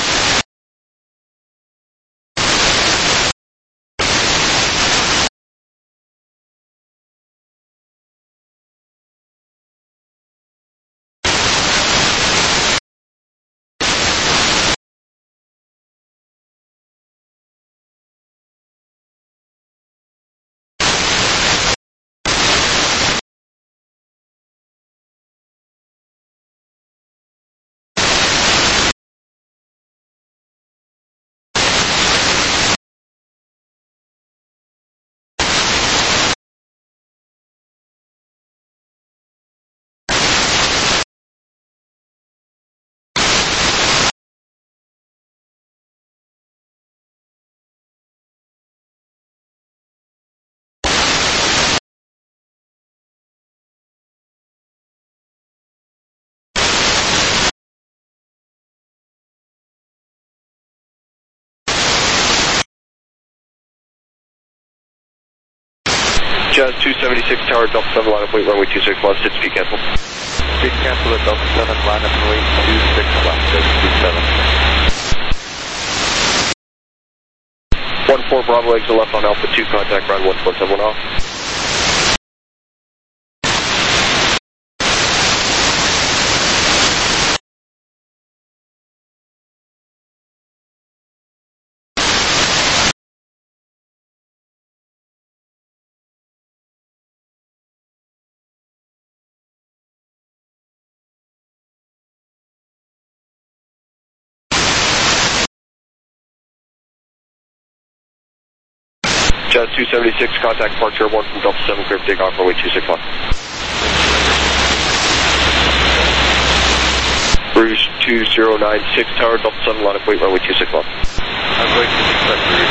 Jazz two seventy-six, tower Delta seven, line up, wait, runway two six left, sit speed cancel. Speed cancel at Delta seven, line up and wait two six left, speed seven. one four Bravo, exit left on Alpha two, contact ground one four seven one off. Jazz two seventy-six, contact departure airborne from Delta seven, clear for takeoff, runway two six left. Rouge two zero nine six, tower Delta seven, line up, wait, runway two six left. I'm going to expect the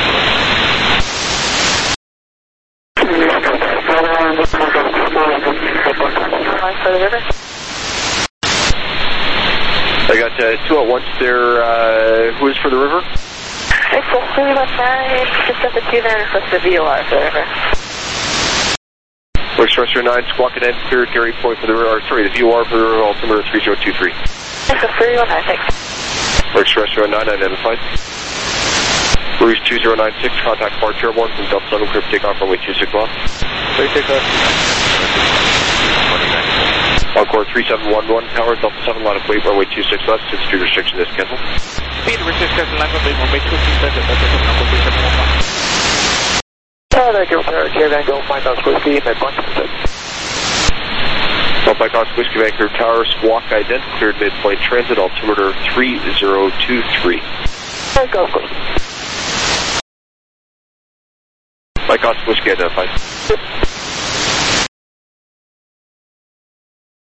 I got uh, two at once there. Uh, who is for the river? Express three one nine, just at the two nine, request the V O R for the river. Express three nine, squawking in, clear Gary Point for the river, or sorry, the V O R for the river, altimeter three zero two three. Express three one nine, thanks. Express three one nine, identified. Rouge two zero nine six, contact departure airborne from Delta seven, clear for takeoff, runway two six left. Clear takeoff. Encore three seven one one, tower Delta seven, line of wait, runway two six left, six speed restriction is cancelled. Speed restriction, line of wait, runway two six left, Delta seven, three seven one one. Tower Echo Tower, Caravan Go, Mike Oscar Whiskey, Med one six. Mike Oscar Whiskey, Vancouver Tower, squawk ident, cleared midpoint transit, altimeter three zero two three. Mike Oscar. Mike Oscar Whiskey identified.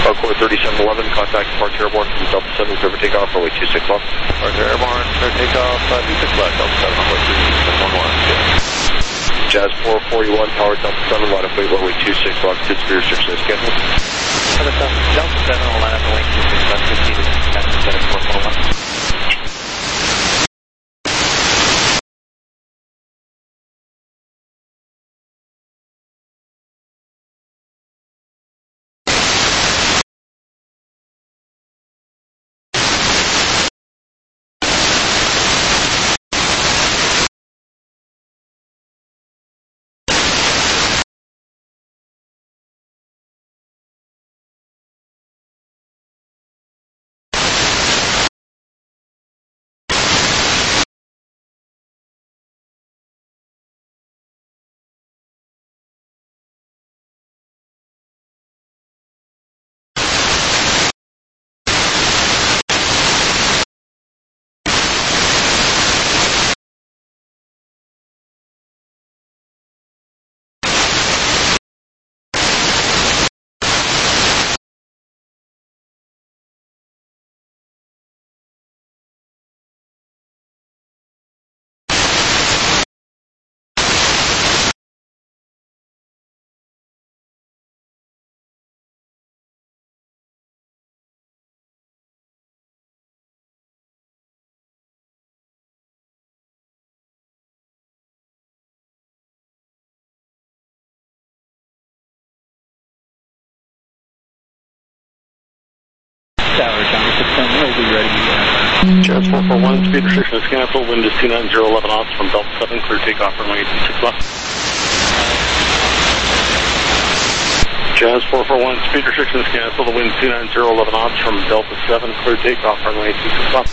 Falcor thirty-seven eleven, contact departure airborne from Delta seven, clear for takeoff, runway two six left. Departure airborne, clear takeoff, uh, two six left, Delta seven, runway two six one one. Jazz four forty-one, power Delta seven, line of weight, runway two six left, to Spirit six is scheduled. Delta seven will line up and wait two six left, proceed to Delta four four one. Tower, Johnny six ten, we'll be ready. Jazz four four one, speed restriction is canceled, wind is two nine zero eleven knots from Delta seven, clear takeoff, runway two six left. Jazz four four one, speed restriction is canceled, the wind two nine zero eleven knots from Delta seven, clear takeoff, runway two six left.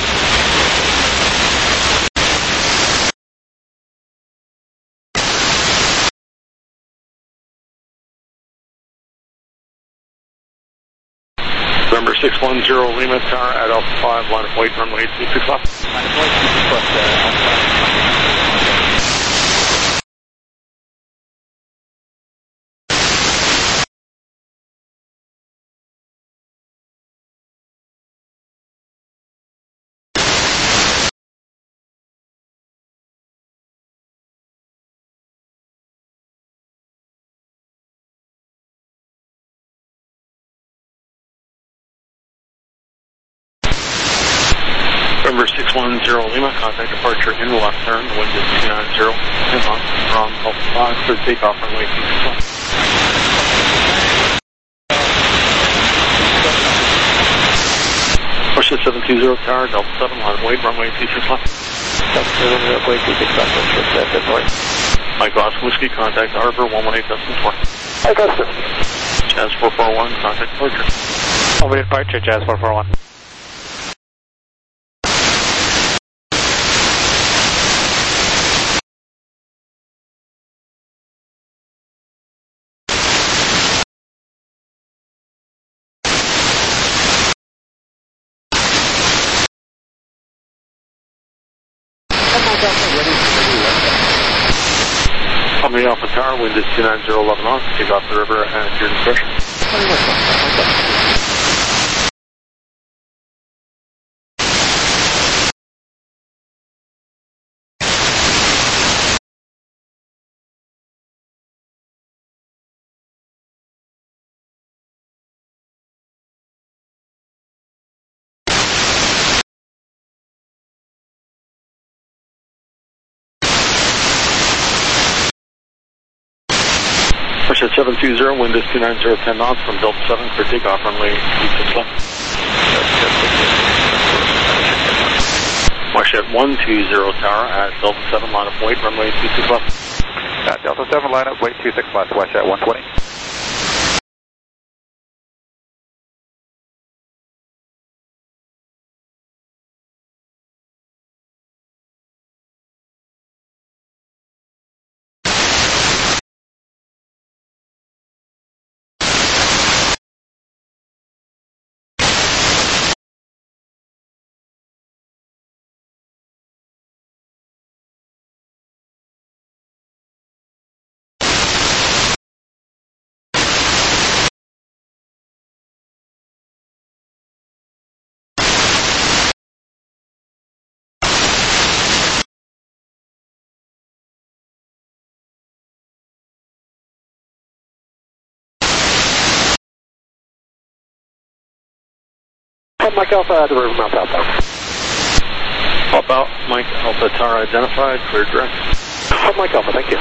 November six one zero Lima Tower at Alpha five, line of weight, runway two six left. Line of weight, two six left, uh, Alpha five. November six one zero Lima, contact departure in left turn, the wind is two nine zero, ten knots from Alpha five, clear takeoff, runway two six left. Push seven two zero Tower, Delta seven, line of weight, runway two six left. Delta seven, runway two six left, that's it, boy. Mike Oscar Whiskey, contact Arbor one one eight decimal four. Mike Oscar. Jazz four four one, contact departure. Over departure, Jazz four four one. Coming off the tower, wind is two nine zero eleven knots, take off the river and your discretion. Push at seven two zero, wind is two nine zero, ten knots from Delta seven, clear takeoff, runway two six left. Push at one two zero Tower at Delta seven, line of weight, runway two six left. At Delta seven, line up, weight two six left, watch at one twenty. Mike Alpha, the river mount outbound. Pop out, Mike Alpha Tower identified, clear direct. Pop Mike Alpha, thank you.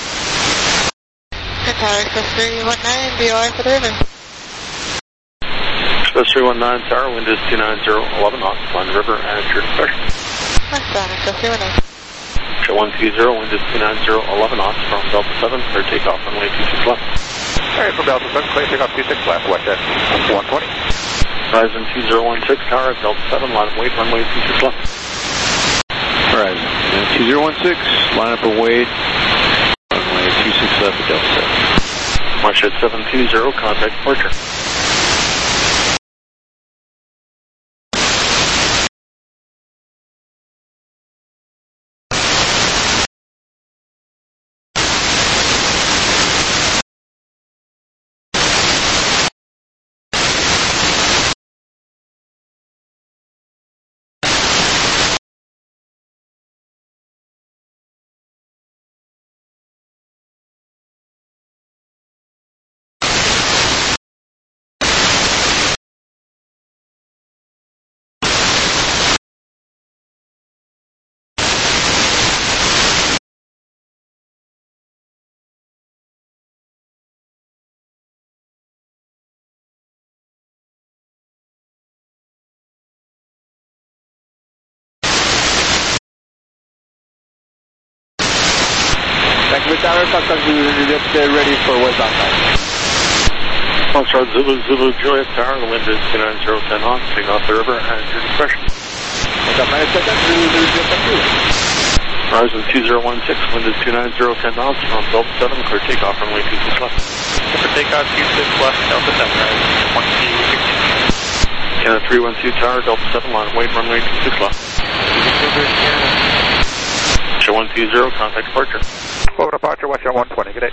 Tower Express three one nine, B O I for the river. Express three one nine Tower, wind is two nine zero, eleven knots, line river, and your discretion. Westbound, Express three one nine. Show one two zero, wind is two nine zero, eleven knots from Delta seven, clear takeoff, runway two six left. Alright, from Delta seven, clear takeoff two six left, west end, one twenty. Horizon two zero one six Tower, Delta seven, line of weight, runway two six left. Horizon two zero one six, line up and wait, runway two six left at Delta seven. March at seven two zero, contact departure. Thank you, Tower. Foxtrot Zulu, just uh, ready for westbound time. Foxtrot Zulu, Zulu, Juliet Tower, the wind is two nine zero, ten knots, take off the river, and your discretion. Minus seconds, Zulu, Zulu, Juliet, thank you. Horizon two zero one six, wind is two nine zero, ten knots, from Delta seven, clear takeoff, runway two six left. For takeoff two six left, Delta seven, right, one two sixteen. Canada three one two Tower, Delta seven, line of weight, runway two six left. Show one two zero, contact departure. Over departure, watch out one twenty, good day.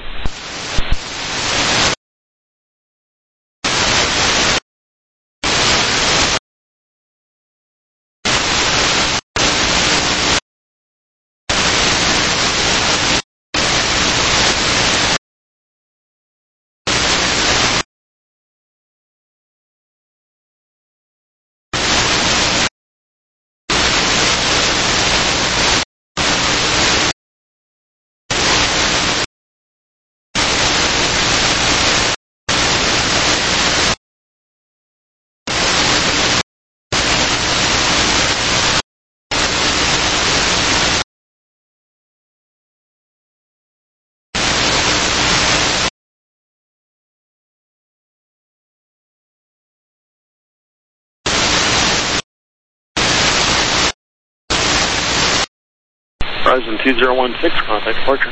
Horizon two zero one six, contact departure.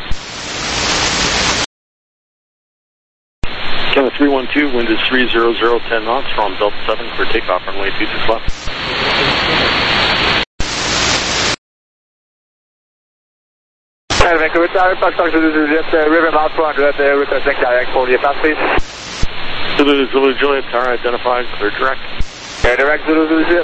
Canada three one two, wind is three zero zero, ten knots, from Delta seven, clear takeoff, runway two six left. Alright, Vancouver Tower, Foxtrot Zulu, just uh, river mount four hundred, uh, requesting direct for the pass, please. Zulu, Zulu, Juliet Tower identified, clear direct. Yeah, direct, Zulu, Zulu, Juliet.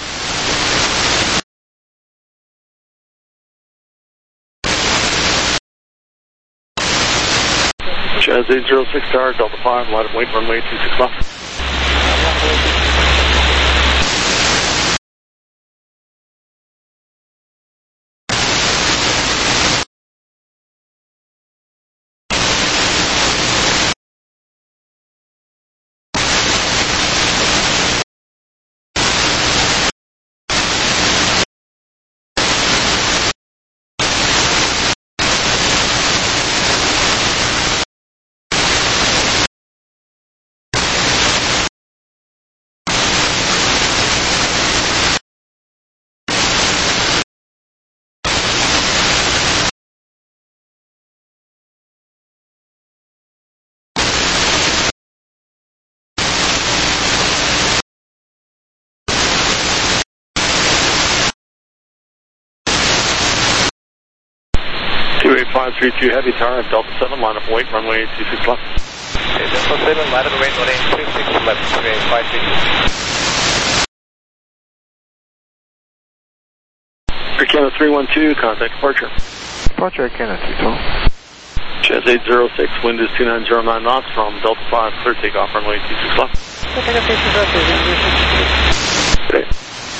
Jazz eight zero six Tower, Delta five, line of weight, runway two six left. two eight five three two Heavy Tower, Delta seven, line of weight, runway two six left. Okay, Delta seven, line of weight, runway two six left, two eight five three two. Air Canada three one two, contact departure. Departure Air Canada three two. Jazz eight zero six, wind is two nine zero nine knots, from Delta five, clear takeoff, runway two six left. Good day.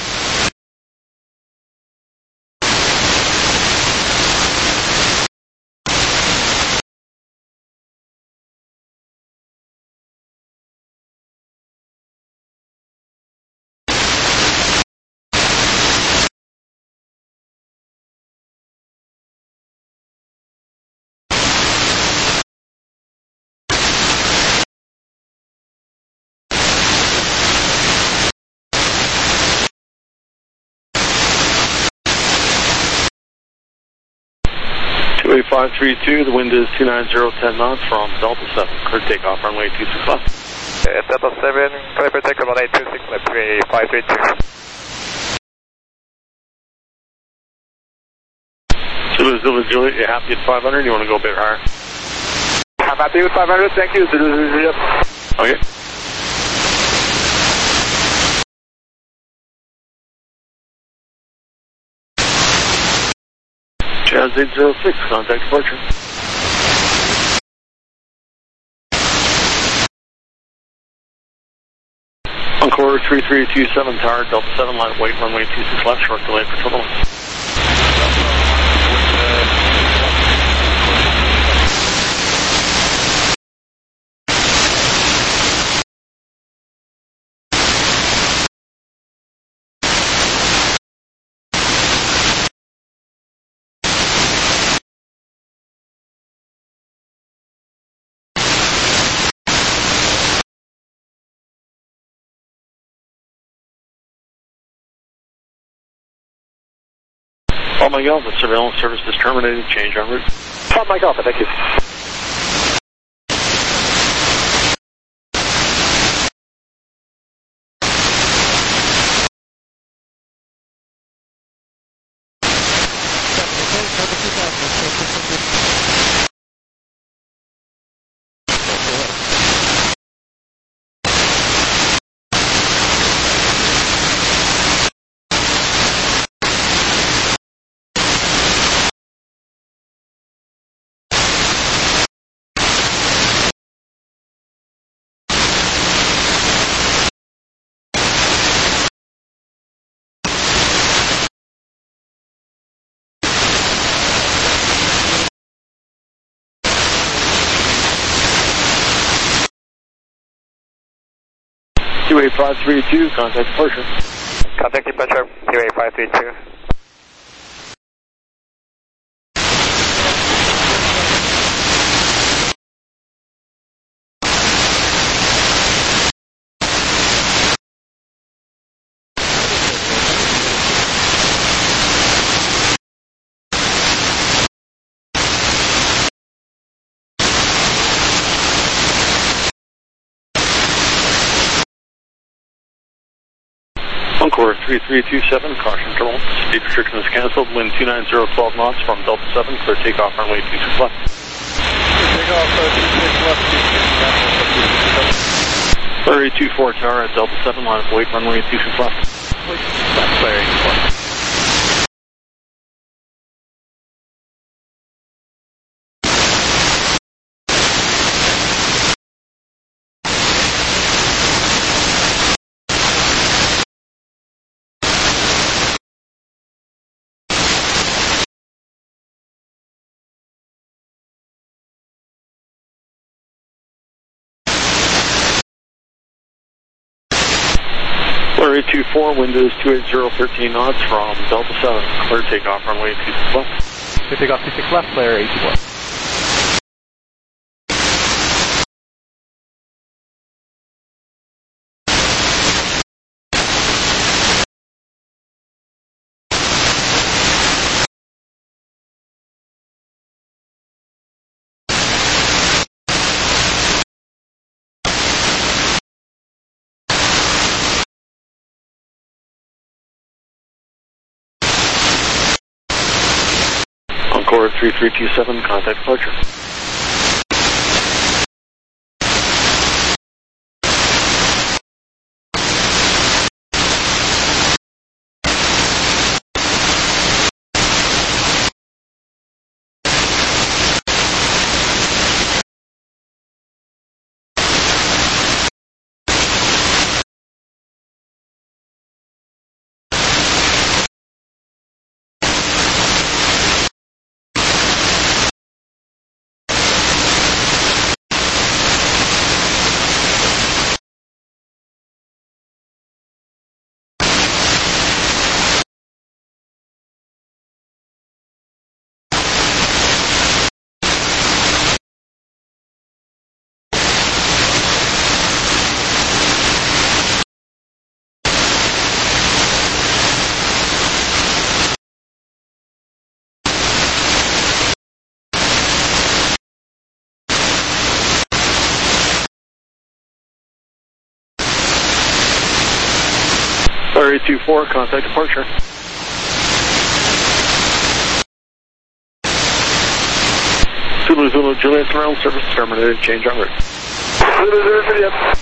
two eight five three two, the wind is two nine zero, ten knots from Delta seven, clear takeoff, runway two six left. Uh, Delta seven, clear for takeoff, runway two six left, two eight five three two. Zulu Zulu Juliet, you happy at five hundred? You want to go a bit higher? I'm happy with five hundred, thank you. Zulu Zulu Juliet. Okay. Jazz eight zero six, contact departure. Encore three three two seven, tower, Delta seven, line of wait, runway two six left, short delay for turbulence. Oh my God, the surveillance service is terminated. Change en route. Oh my God, thank you. two eight five three two, contact departure. Contact departure, two eight five three two. Encore three three two seven, caution turbulence. Speed restriction is cancelled. Wind two nine zero, twelve knots from Delta seven. Clear takeoff, runway two six left. Takeoff, uh, two six left, two six left. Clear eight two four tower at Delta seven, line of wait, runway two six left. Clear eight two four. Clear eight two four, wind is two eight zero, thirteen knots from Delta seven. Clear takeoff, runway two six left. Clear takeoff two six left, clear eight two four. Encore three three two seven, contact departure. runway two four, contact departure. Zulu Zulu Juliet surround service terminated, change en route. Zulu Zulu Juliet.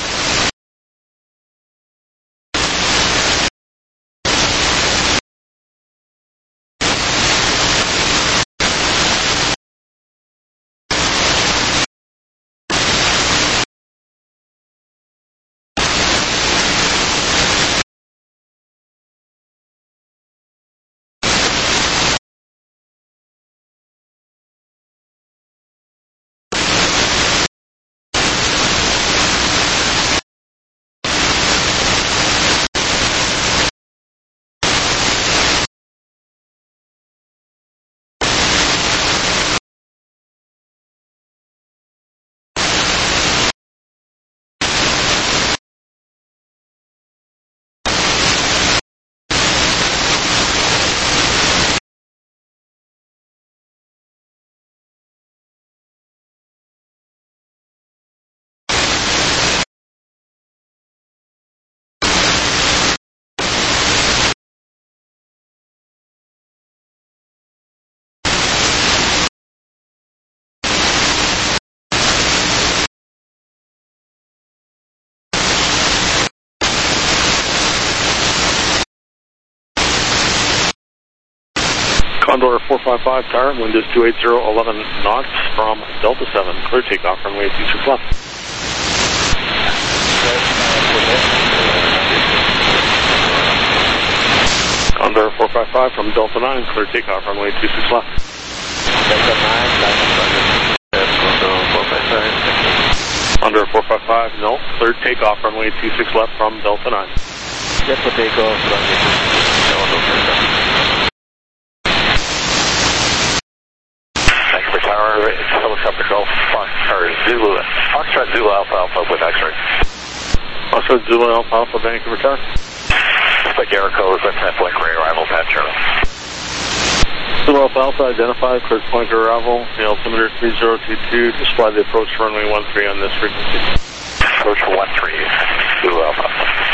Condor four five five, tower, wind is two eight zero, eleven knots from Delta seven, clear takeoff, runway two six left. Condor four five five from Delta nine, clear takeoff, runway two six left. Delta nine, Condor four five five, no, clear takeoff, runway two six left from Delta nine. Yes, for takeoff, runway two six left. Tower, helicopter Golf Fox, or Zulu, Foxtrot Zulu Alpha Alpha with X-ray. Foxtrot Zulu Alpha Alpha, Vancouver Tower. Spike Aeroco, left half link, ray arrival, Pat Charlie. Zulu Alpha Alpha, identified, cleared point to arrival, the altimeter three zero two two, display the approach to runway one three on this frequency. Approach one three, Zulu Alpha.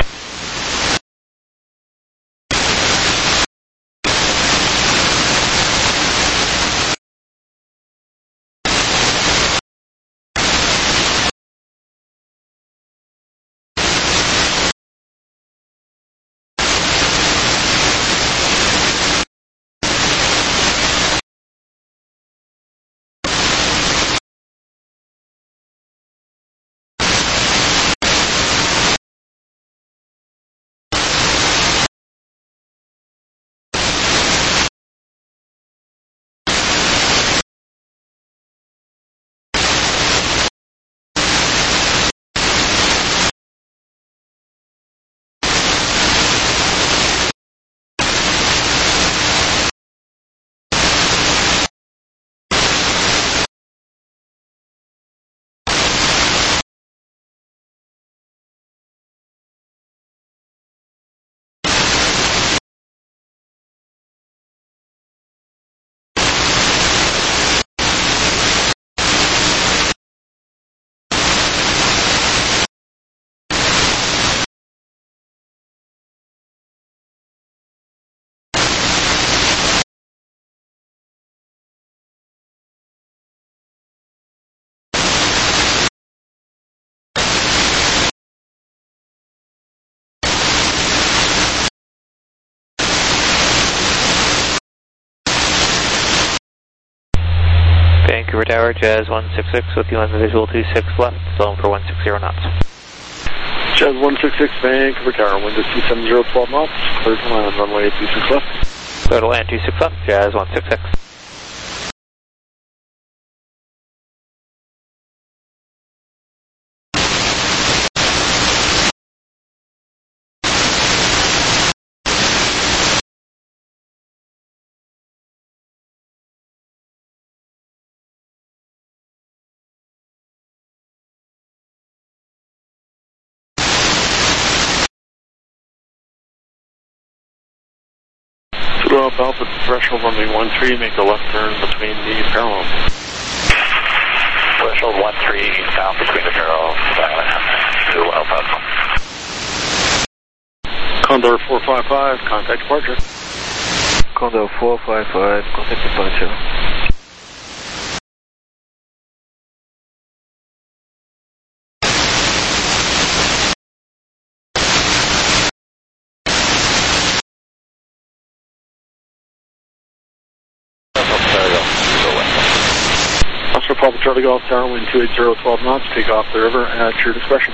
Vancouver Tower, Jazz one six six with you on the visual two six left, zone for one six zero knots. Jazz one six six, Vancouver Tower, wind is two seven zero, twelve knots, clear to land, runway two six left. Clear to land two six left, Jazz one six six. Go up Alpha threshold runway one three, make a left turn between the parallels. Threshold one three, south between the parallels, uh, Zulu Alpha. Condor four five five, contact departure. Condor four five five, contact departure. Oscar Papa Charlie Golf Tower, wind two eight zero, twelve knots, take off the river at your discretion.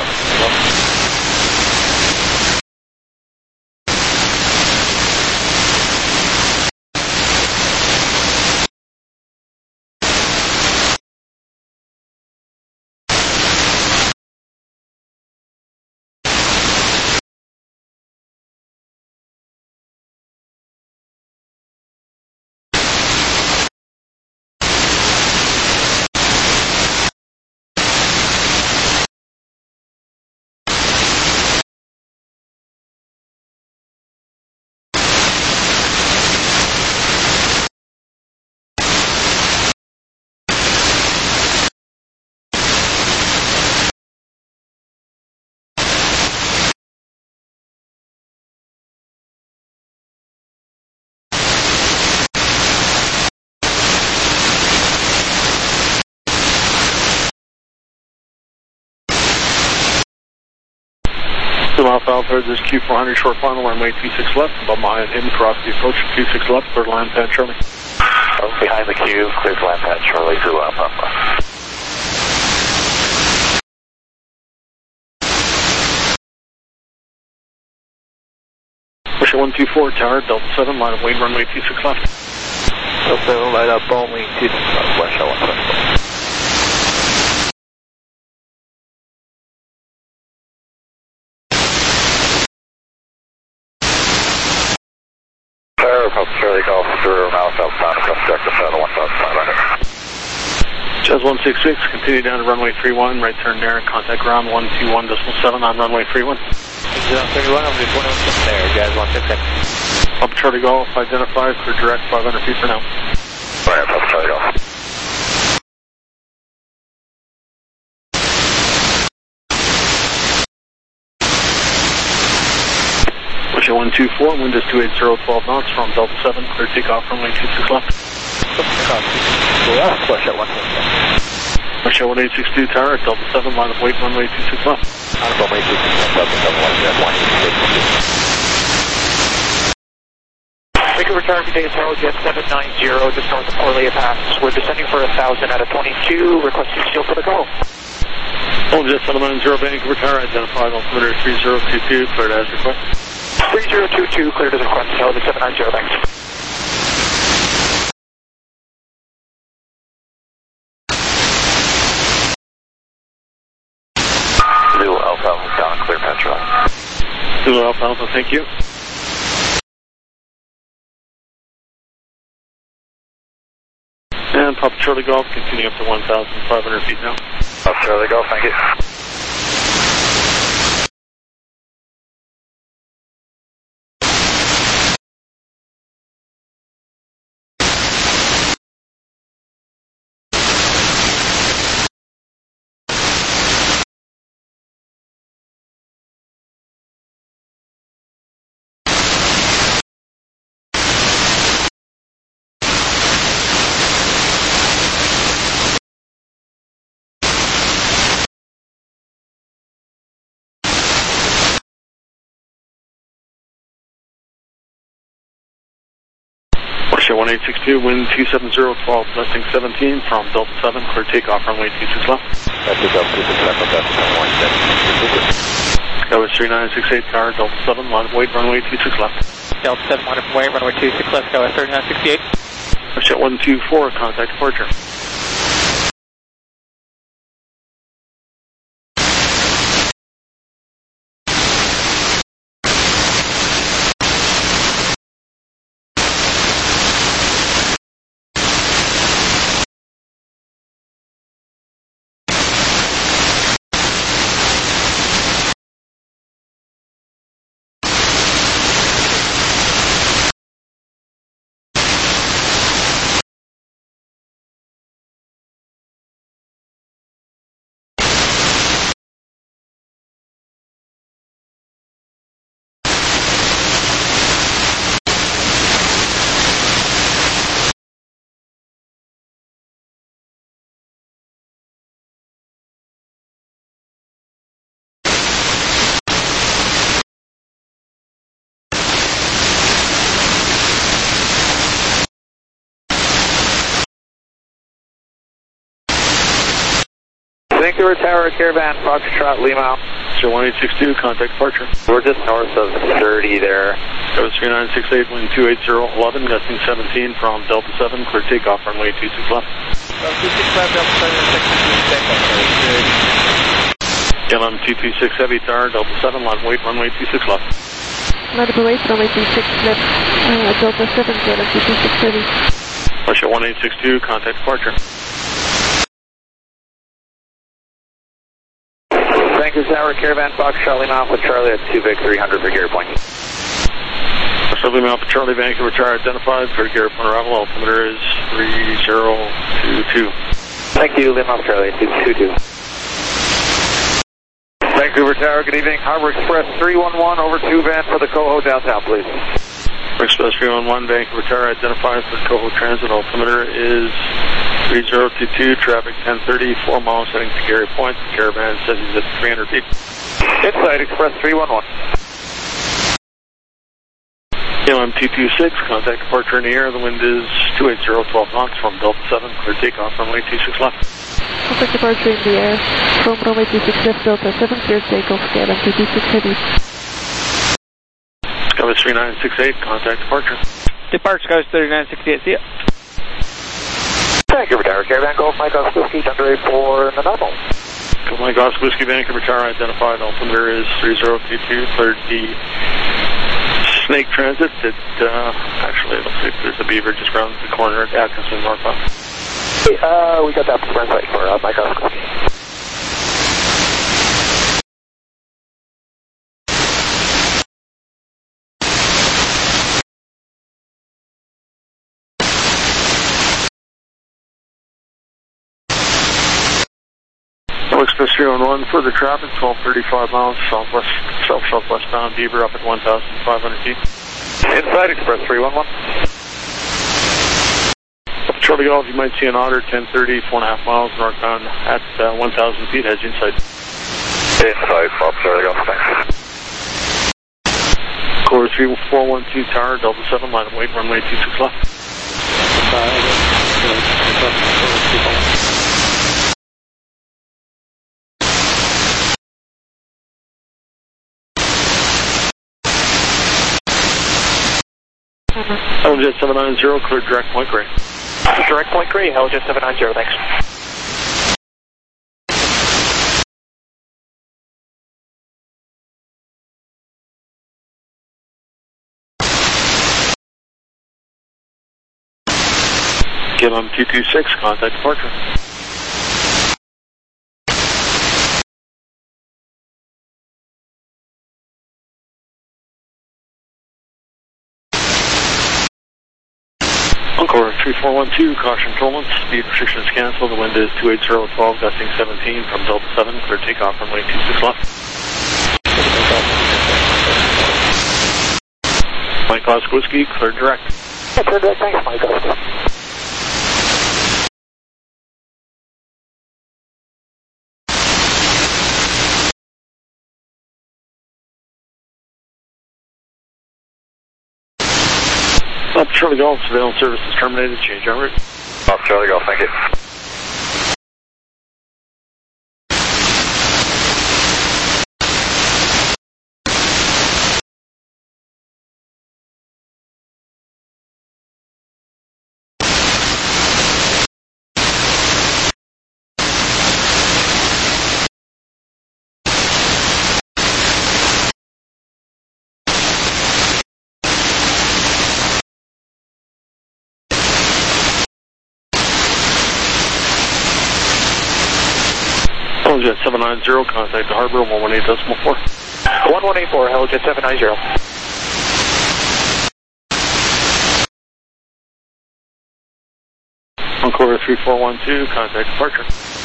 Alpha Alpha, this is Q four hundred, short final, runway two six left, above my head, hidden, cross the approach, two six left, clear to land pad Charlie. Behind the cube, clear to land pad Charlie, Zulu Alpha Alpha. Push one two four, tower, Delta seven, line of wing, runway two six left. Delta seven, line up, ball wing two six left, West one seven. Charlie Golf zero miles southbound across Delta seven one five five. Jazz one six six, continue down to runway three one, right turn there, contact ground one two one decimal seven on runway three one. Jazz thirty-one, I'm just one oh six there, Jazz one six six. Papa Charlie Golf, identified for direct five hundred feet for now. Alright, Papa Charlie Golf. Russia one two four, wind is two eight zero, twelve knots from Delta seven, clear takeoff runway two six left. Russia one six six. Russia one eight six two, tower at Delta seven, line of weight runway two six left. Runway two six left, Delta seven one jet one eight six. Make a return to Data Tower, jet seven nine zero, just north of Corlelia Pass. We're descending for one thousand out of twenty-two, requesting seal for the call. Hold jet seven nine zero, Vancouver Tower, identified altimeter three zero two two, cleared as requested. three zero two two, cleared as requested, held at seven nine zero, thanks. Zulu Alpha Alpha, down, clear Petra. Zulu Alpha Alpha, thank you. And Papa Charlie Golf, continue up to one thousand five hundred feet now. Papa Charlie Golf, thank you. one eight six two, wind two seven zero, twelve, vesting seventeen from Delta seven, clear takeoff runway two six left. That's Delta two six left, Delta seven one seven. That was three nine six eight, tower, Delta seven, line of weight, runway two six left. Delta seven, line of weight, runway two six left, go at thirty-nine sixty-eight. Jet one two four, contact departure. Vancouver Tower, Caravan, Foxtrot, Lima. zero one eight six two, contact departure. We're just north of thirty there. That was three nine six eight, wind two eight zero one one, gusting seventeen from Delta seven, clear takeoff, runway two six left. two six left, Delta seven, six takeoff, good. K L M two two six Heavy Tower, Delta seven, line wait, runway two six left. Line up await, runway two six left, uh, Delta seven, K L M two two six Heavy. Russia one eight six two, contact departure. Vancouver Tower, Caravan, Foxtrot, Lima Alpha, Charlie at two Vic three hundred for Gary Point. Russia Lima Alpha, Charlie, Vancouver Tower identified for Gary Point arrival. Altimeter is three zero two two. Thank you, Lima Alpha, Charlie, two two two. Vancouver Tower, good evening. Harbor Express three one one over two van for the Coho downtown, please. Express three one one, Vancouver Tower identified for Coho Transit. Altimeter is three zero two two, traffic ten thirty, four miles heading to Gary Point. The Caravan says he's at three hundred feet. Inside Express three one one. K L M two two six, contact departure in the air. The wind is two eight zero one two knots from Delta seven, clear takeoff, runway two six left. Contact departure in the air from runway two six left, Delta seven, clear takeoff, K L M two two six Heavy. Skywas three nine six eight, contact departure. Departure, Skywas three nine six eight, see ya. Vancouver Tower, Caravan, Golf Mike Oscar Whiskey, Thunder eight four in the normal. Golf Mike Oscar Whiskey, Vancouver Tower identified. Altimeter is three zero two two, cleared the Snake Transit. It, uh, actually, it looks like there's a Beaver just around the corner at Atkinson, northbound. Hey, uh, we got that for site for uh, Mike Oscar Whiskey. Express three one one, further traffic, twelve thirty-five miles, southwest, south southwest bound, Beaver up at one thousand five hundred feet. Inside Express three one one. Up at Charlie Golf, you might see an Otter, ten thirty, four and a half miles northbound at uh, one thousand feet, heads inside. Inside, Bob Charlie Golf, thanks. Core three four one two Tower, Delta seven, line of wait, runway two six left. Helijet seven nine zero, clear direct point gray. Direct point gray, Helijet seven nine zero, thanks. K L M two two six, contact departure. Encore three four one two, caution turbulence, speed restrictions canceled, the wind is two eight zero one two, gusting seventeen from Delta seven, clear takeoff, runway two six left. Mike Oscar Whiskey, clear direct. Yeah, clear direct, thanks, Mike Oscar. Up Charlie Golf, surveillance service is terminated, change en route. Up Charlie Golf, thank you. Helijet seven nine zero, contact the harbor, one one eight decimal four. one one eight four, Helijet seven nine zero. Encore three four one two, contact departure.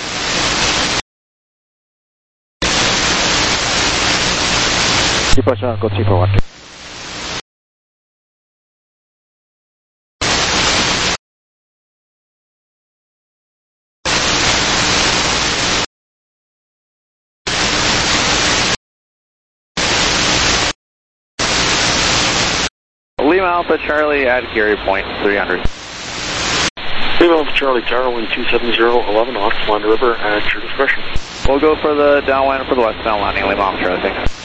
Departure, go three four one two. Lima Alpha Charlie at Gary Point, three hundred. Lima Alpha Charlie Tower, wind two seven zero, eleven knots, line to river at your discretion. We'll go for the downwind for the westbound landing, Lima Alpha Charlie, thanks.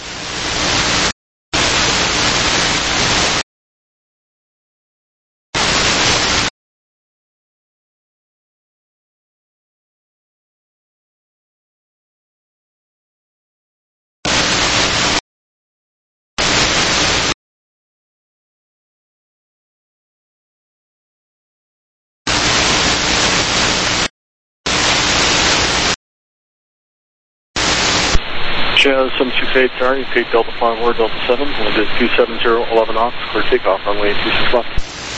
Jazz seven six eight, Tower, you take Delta five four, Delta seven, wind is two seven zero, eleven knots, clear takeoff, runway two six left.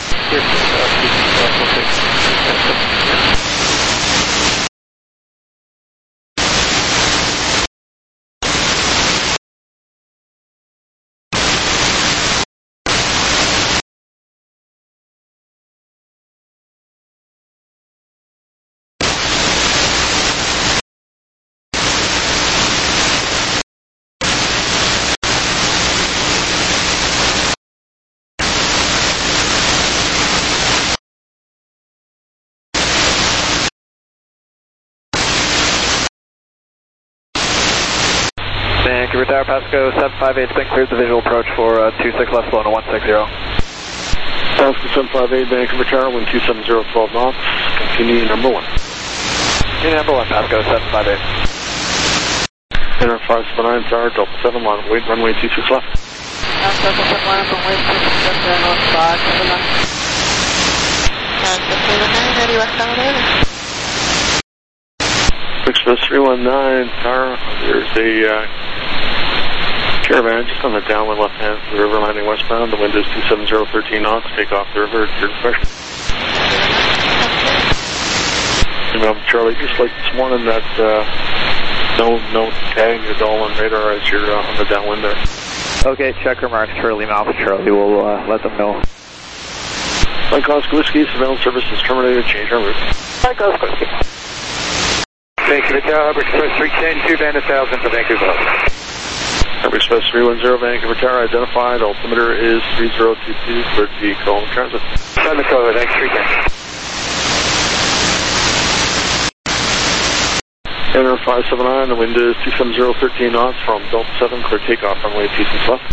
Vancouver Tower, Pasco seven five eight, been cleared the visual approach for uh, two six left, slow to one six zero. Pasco seven five eight, Vancouver Tower, wind two seven zero, twelve knots, continue number one. Continue number one, Pasco seven five eight. Enter five seven nine, Tower, Delta seven, line of wait, runway two six left. Pasco seven one, runway two six left, North five seven nine. Pasco seven nine, ready westbound over. Express three one nine, Tower, there's a uh, caravan just on the downwind left hand of the river landing westbound. The wind is two seven zero, thirteen knots, take off the river at your discretion. You know, Charlie, just like this morning, that uh, no no tagging at all on radar as you're uh, on the downwind there. Okay, check remarks for Lima Alpha Charlie, we'll uh, let them know. Mike Oscar Whiskey, surveillance service is terminated, change our route. Mike Oscar Whiskey. Vancouver Tower, Harbor Express three ten, two band one thousand for Vancouver. Harbor Express three one zero, Vancouver Tower, identified, altimeter is three zero two two, cleared to be call transit. Send the code, thanks, three ten. Enter five seven nine, the wind is two seven zero, thirteen knots from Delta seven, clear takeoff, runway two six left.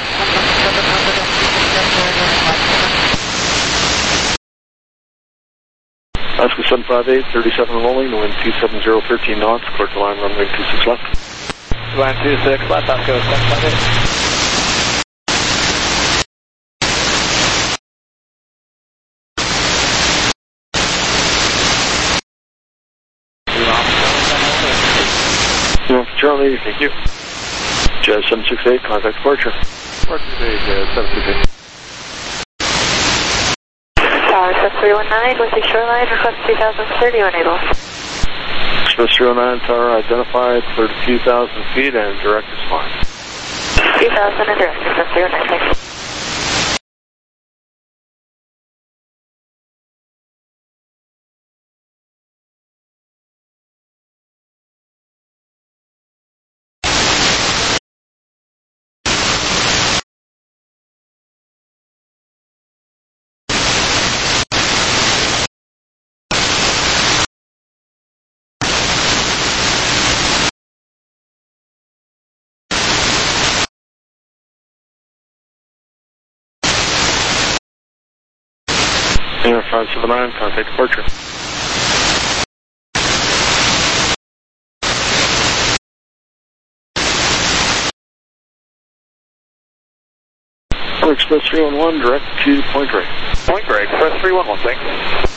Pasco seven five eight, thirty-seven rolling, the wind two seven zero, thirteen knots, clear to line, runway two six left. Line two six left, Pasco seven five eight. Charlie, thank you. Jazz seven six eight, contact departure. Departure today, Jazz seven six eight. Tower, Express three one nine, with the shoreline, request two thousand thirty on able. Express three one nine, Tower, identified, clear to two thousand feet, and direct is fine. two thousand and direct, Express three one nine, thanks. Air five seven nine, contact departure. Express three one one, direct to Point Grey. Point Grey, Express three one one, thanks.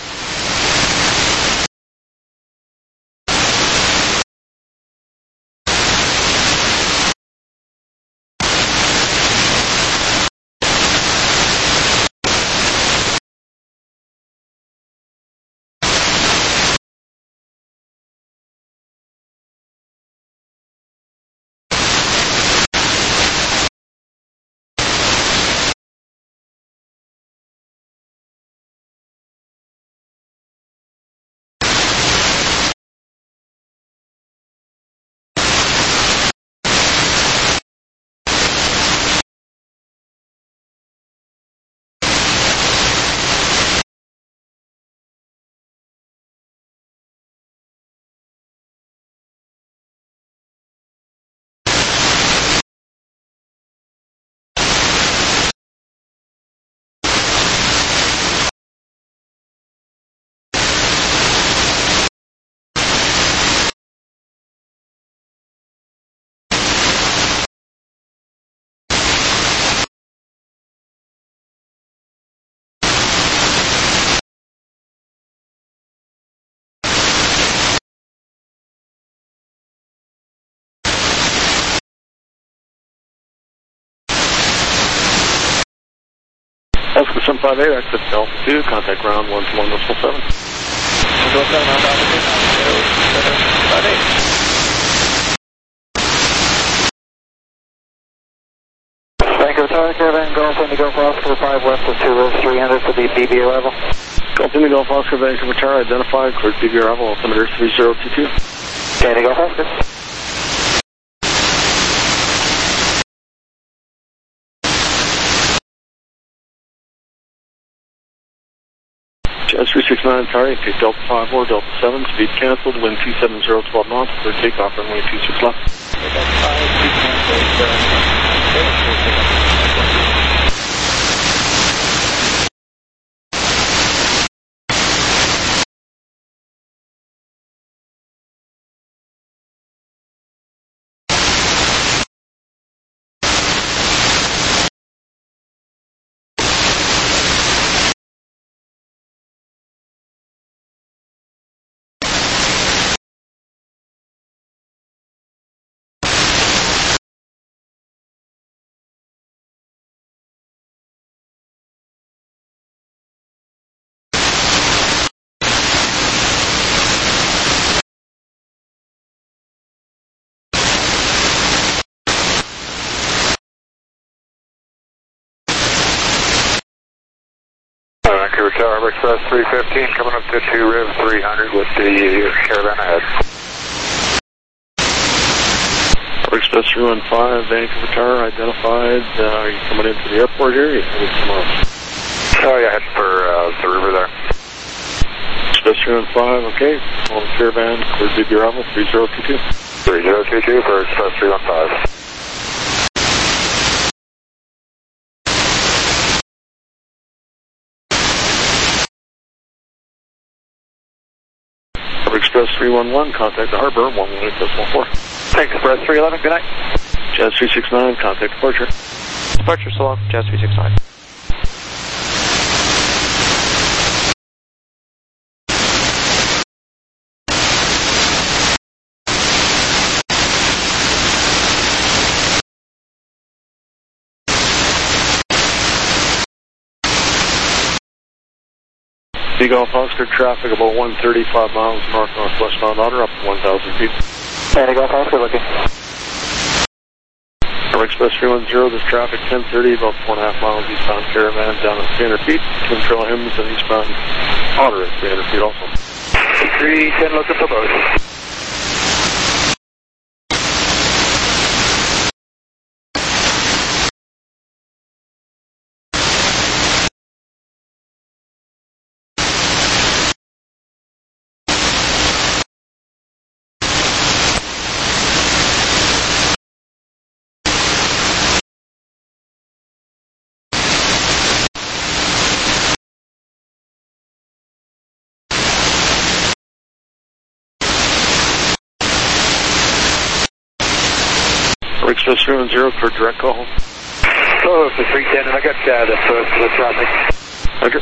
Oscar seven five eight, exit Delta two, contact ground one two one decimal seven. Go seven on altitude, seven five eight. Vancouver Tower, Caravan Golf Indigo Oscar five west of two Rivers three hundred for the B B level. Golf Indigo Oscar Vancouver Tower identified, cleared B B level, altimeter three zero two two. Indigo Oscar. Jazz three six nine, sorry, take Delta five four, Delta seven, speed cancelled, wind two seven zero, twelve knots, clear takeoff, runway two six left. Delta five, speed cancelled, uh, Vancouver Tower, Express three fifteen, coming up to two Riv three hundred with the Caravan ahead. Express three one five, Vancouver Tower identified. Uh, are you coming into the airport here? Or are you headed somewhere else? Oh, yeah, heading for uh, the river there. Express three one five, okay. On the Caravan, clear B B level three zero two two. three zero two two for Express three one five. Express three one one, contact the harbor, one one eight decimal four. Express three eleven, good night. Jazz three six nine, contact departure. Departure so long, Jazz three six nine. Big Golf Oscar traffic about one thirty-five miles north-northwest bound outer up to one thousand feet. Big Golf Oscar looking. Express three one zero, this traffic ten thirty, about four and a half miles eastbound Caravan down at three hundred feet. Twin Trail Hims and eastbound Otter at three hundred feet also. three ten looking for both. Express three one zero for direct call home. Oh, it's the three ten, and I got uh, the first of the traffic. Roger.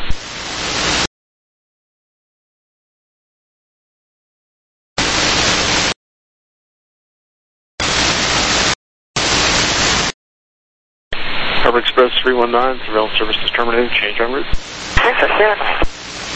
Harbor Express three one nine, surveillance service is terminated, change en route. Thanks, that's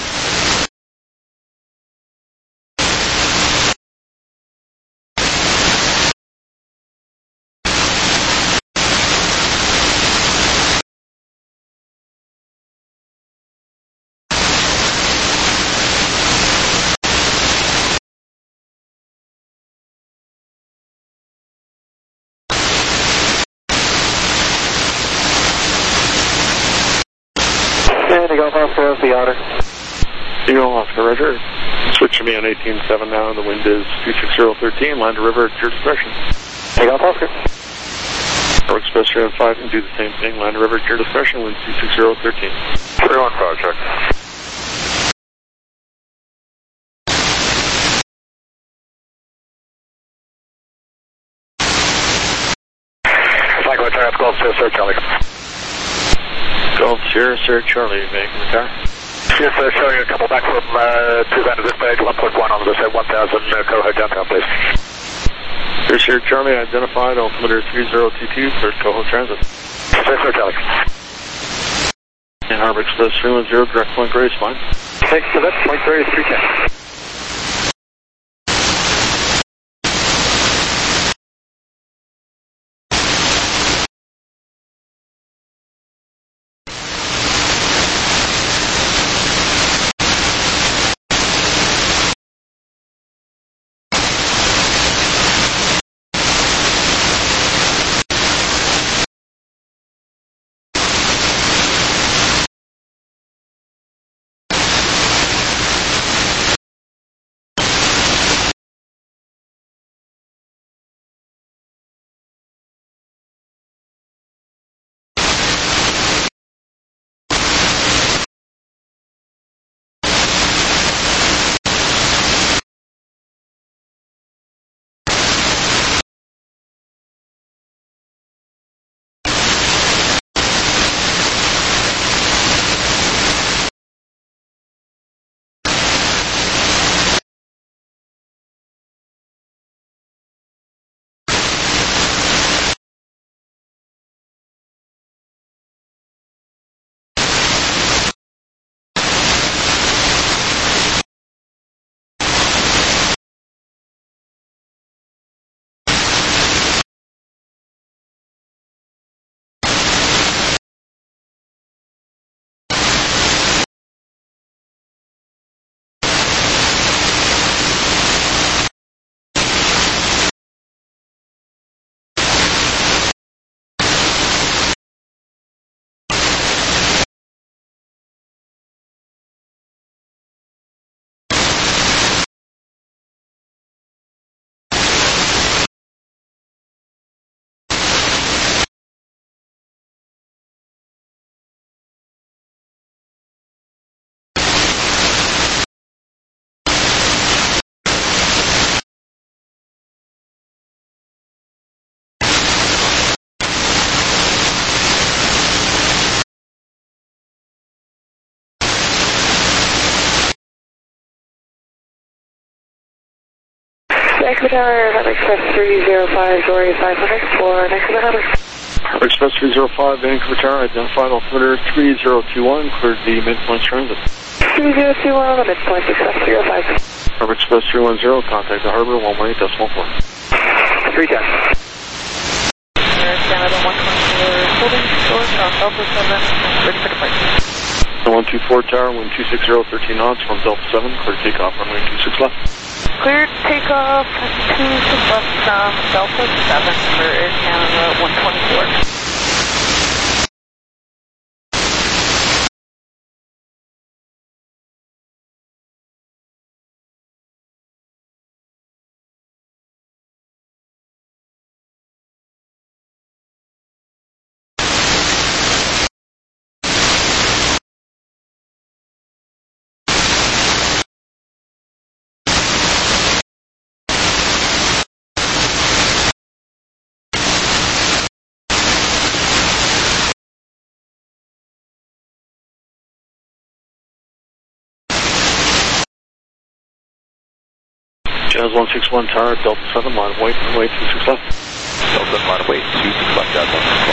Golf Oscar, the Otter. Eagle Oscar, Roger. Switch to me on eighteen seven now, the wind is two six zero thirteen, land to river at your discretion. Golf Oscar. Harbor Express three one five can do the same thing, land to river at your discretion, wind two six zero thirteen. three one five, check. Vancouver Tower, Golf Sierra Charlie. Golf Sierra Sierra Charlie, Vancouver Tower. Yes, sir, showing a couple back from uh, two van to this page, one point one on the set, one thousand, uh, Coho downtown, please. Sierra Sierra Charlie identified, altimeter three zero two two, cleared Coho Transit. Sierra Sierra Charlie. And Harbor Express three one zero, direct Point Grey is fine. Thanks for that, Point Grey is three ten. Vancouver Tower, Harbor Express three zero five, Dory five hundred for Vancouver Harbor. Harbor Express three zero five, Vancouver Tower, identified altimeter three zero two one, cleared the midpoint transit. three zero two one on the midpoint, Express three zero five. Harbor Express three one zero, contact the harbor, one one eight decimal four. three ten. Canada one twenty-four, holding short, South Alpha seven, ready for departure. one two four Tower, wind two six zero, thirteen knots from Delta seven, clear takeoff, runway two six left. Cleared takeoff, two six left from Delta seven for Air Canada one twenty-four. Jazz one six one Tower, Delta seven, line of weight, runway two six left. Delta seven, line of weight, two six left, Jazz one six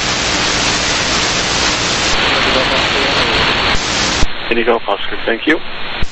one. Indigo, Oscar, thank you.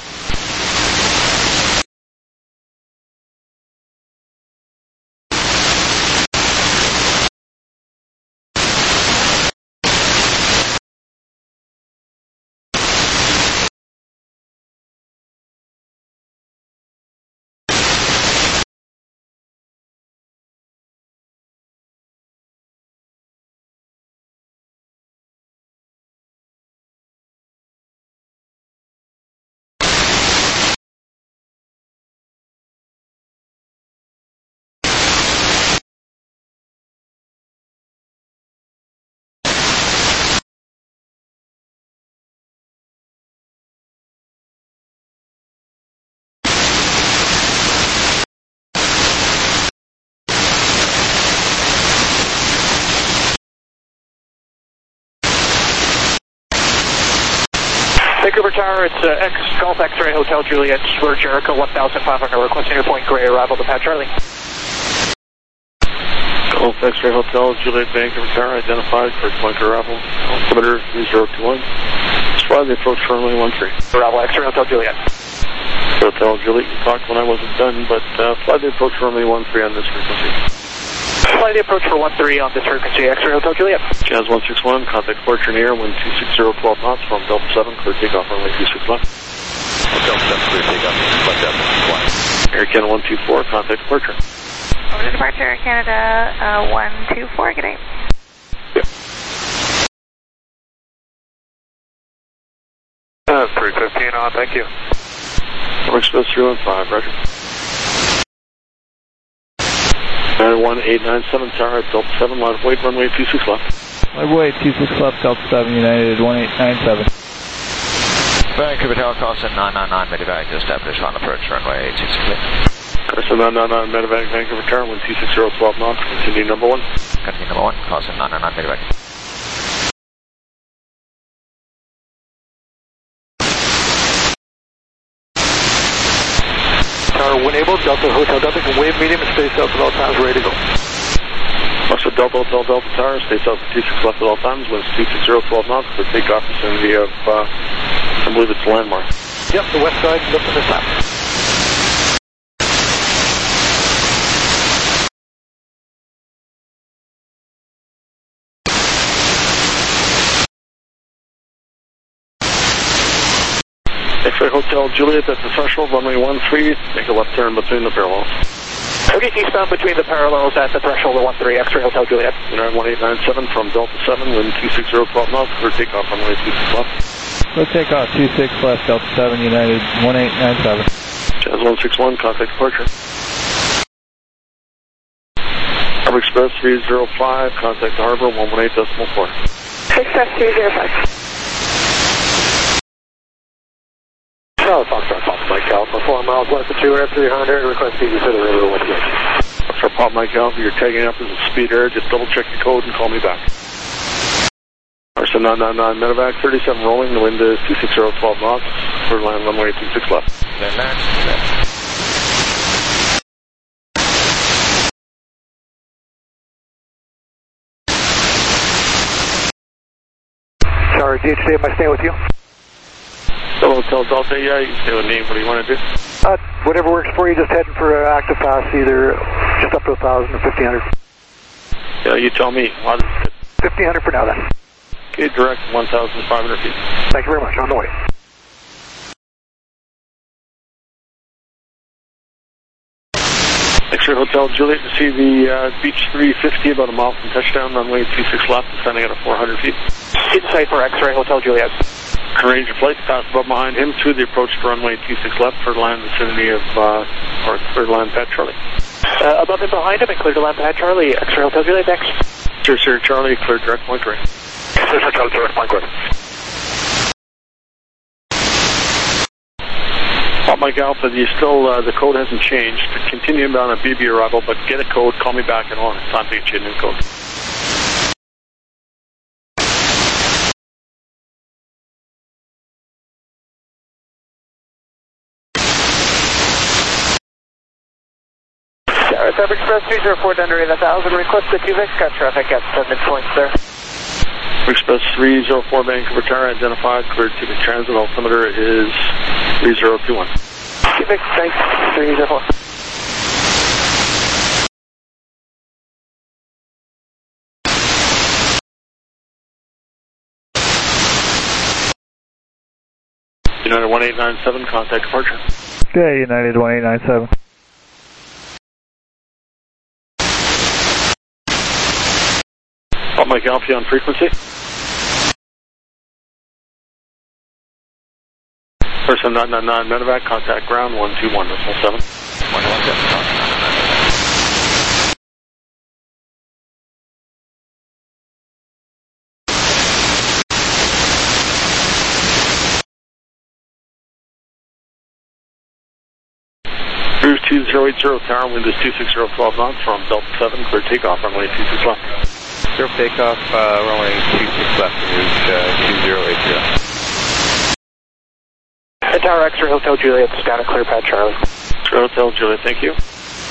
Vancouver Tower, it's uh, X Golf X-Ray Hotel Juliet, we're Jericho one thousand five hundred, requesting your Point Grey arrival to Pat Charlie. Golf X-Ray Hotel Juliet, Vancouver Tower, identified for Point Grey arrival, altimeter three zero two one. Fly the approach runway one three. Bravo, X-ray Hotel Juliet. Hotel Juliet, you talked when I wasn't done, but uh, fly the approach runway one three on this frequency. Fly the approach for one three on this frequency, X-ray Hotel Juliet. Jazz one six one, contact departure in the air, wind two six zero, twelve knots from Delta seven, clear takeoff runway two six left. Delta seven, clear takeoff, left Delta one. Air Canada one two four, contact departure. Over to departure, Canada uh, one two four, good day. Yep. Uh, three fifteen on, thank you. Express three one five, roger. nine one eight nine seven, tower at Delta seven, line of weight, runway two six left. Line of weight, two six left, Delta seven, United one eight nine seven. Vancouver Tower, Carson nine nine nine, Medevac, established on approach, runway two six left. Carson nine nine nine, Medevac, Vancouver Tower, wind two six zero, twelve knots, continue number one. Continue number one, Carson nine nine nine, Medevac. Tower, when able, Delta Hotel Delta can wave medium and stay south at all times, ready to go. Also, Delta Hotel Delta Tower, stay south at two six left at all times, winds two six zero, twelve knots, for takeoff vicinity of, uh, I believe it's landmark. Yep, the west side, lift to the left. X-ray Hotel Juliet at the threshold, runway one three, make a left turn between the parallels. Okay, eastbound between the parallels at the threshold of one three, X-ray Hotel Juliet. United one eight nine seven from Delta seven, wind two six zero, twelve knots, clear takeoff runway two six left. Clear takeoff, two six left, Delta seven, United one eight nine seven. Jazz one six one, contact departure. Harbor Express three zero five, contact the harbor, one one eight decimal four. Express three zero five. Charlotte Foxtrot, Pop Mike Alpha, four miles west of two air three hundred, request speed to the river one gauge. For Pop Mike Alpha, you're tagging up as a speed air, just double check the code and call me back. Arson nine nine nine, Medevac, thirty-seven rolling, the wind is two six zero, twelve knots, clear line runway two six left. Clear land, left. Tower, D H C, am I staying with you? Hello, Hotel Delta, yeah, you can stay with me. What do you want to do? Uh, whatever works for you, just heading for uh, active fast, either just up to one thousand or fifteen hundred. Yeah, you tell me. fifteen hundred for now, then. Okay, direct one thousand five hundred feet. Thank you very much. On the way. X-ray Hotel Juliet, to see the uh, Beach three fifty, about a mile from touchdown, runway two six left, descending at a four hundred feet. In sight for X-ray Hotel Juliet. Arrange your flight, pass above behind him to the approach to runway two six left for land vicinity of, uh, or clear to land pad Charlie. Uh, above and behind him and clear to land pad Charlie, X-ray Hotel Juliet, next. Sir, Sir Charlie, clear direct point green. Sir, Sir Charlie, direct point green. Pop Mike Alpha, you still, uh, the code hasn't changed. Continue inbound at B B arrival, but get a code, call me back, and on. It's time to get you a new code. South Express three zero four, Denver eight thousand, request the T V X, got traffic at seven points there. Express three zero four, Vancouver Tower, identified, cleared T V X transit, altimeter is three zero two one. T V X, thanks, three zero four. United one eight nine seven, contact departure. Okay, United one eight nine seven. Pop Mike Alpha on frequency. Person nine nine nine, Medevac, contact ground one two one, decimal seven. one one seven, contact nine nine nine. Cruise two zero eight zero, tower, wind is two six zero, twelve knots from Delta seven, clear takeoff, runway two six left. Clear takeoff, uh, runway two six left, route uh, two zero eight zero. And Tower X-ray Hotel Juliet, scan a clear pad Charlie. X-ray Hotel Juliet, thank you.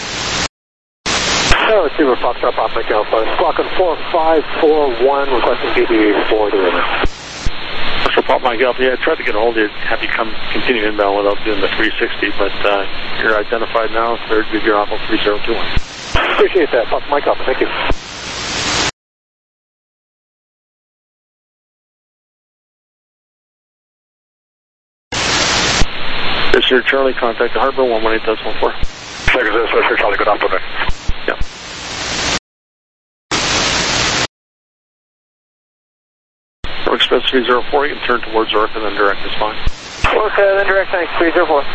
So, receiver Foxtrot, Pop Mike Alpha, squawking four five four one, requesting B B for the river. So Pop Mike Alpha, yeah, I tried to get a hold of you, have you come continue inbound without doing the three sixty, but uh, you're identified now, third, give your Alpha three zero two one. Appreciate that, Pop Mike Alpha, thank you. This is Charlie, contact the Harbor, one one eight point four. Second, this is Charlie, good afternoon. Yeah. Express three zero four, you can turn towards Orca and then direct is fine. Orca, then direct, thanks, three zero four.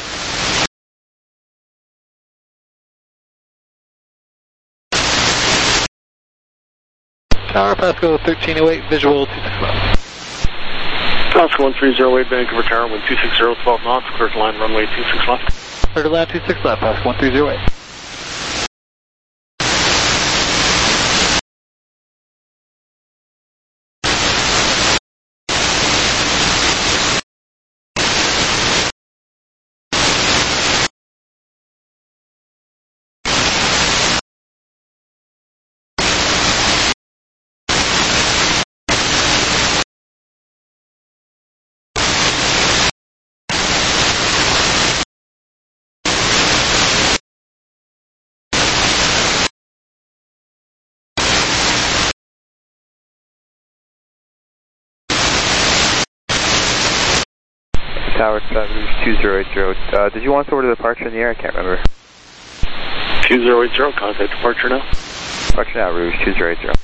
Tower, Pasco thirteen oh eight, visual two six left. Pasco one three zero eight, Vancouver Tower, wind two six zero, twelve knots, clear to line runway two six left. Clear to line two six left, Pasco one three zero eight. Tower seven, two zero eight zero. Uh, did you want us over to departure in the air? I can't remember. two zero eight zero, contact departure now. Departure now, Rouge, two zero eight zero.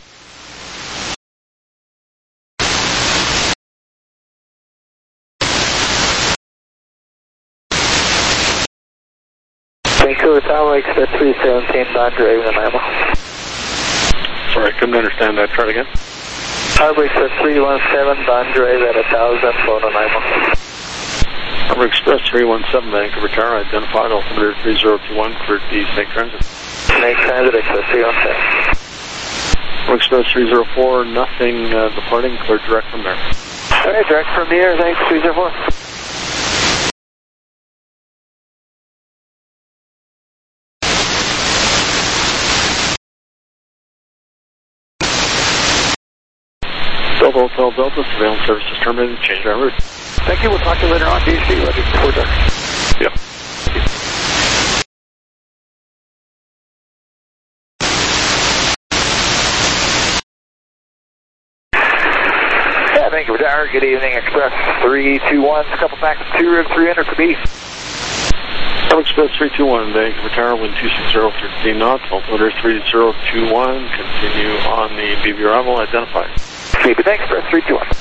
Vancouver Tower, Express three seventeen, Don Draven and Lima. Sorry, I couldn't understand that. Try it again. Harbor Express three one seven, Don Draven at one thousand, phone on Lima. Harbor Express three one seven, Vancouver Tower, identified, altimeter three zero two one, cleared the Snake Transit. Snake Transit, Express three one seven. Harbor Express three zero four, nothing uh, departing, cleared direct from there. Alright, direct from here, thanks, three zero four. Delta Hotel Delta, surveillance services terminated, change our route. Thank you, we'll talk to you later on, D C, ready for dark. Yeah. Yeah, Vancouver Tower, good evening, Express three two one, a couple packs, two rib three hundred for B. Harbor Express three two one, Vancouver Tower, wind two six zero, thirteen knots, altimeter three zero two one, continue on the B B arrival, identified. B B, thanks, Express three two one.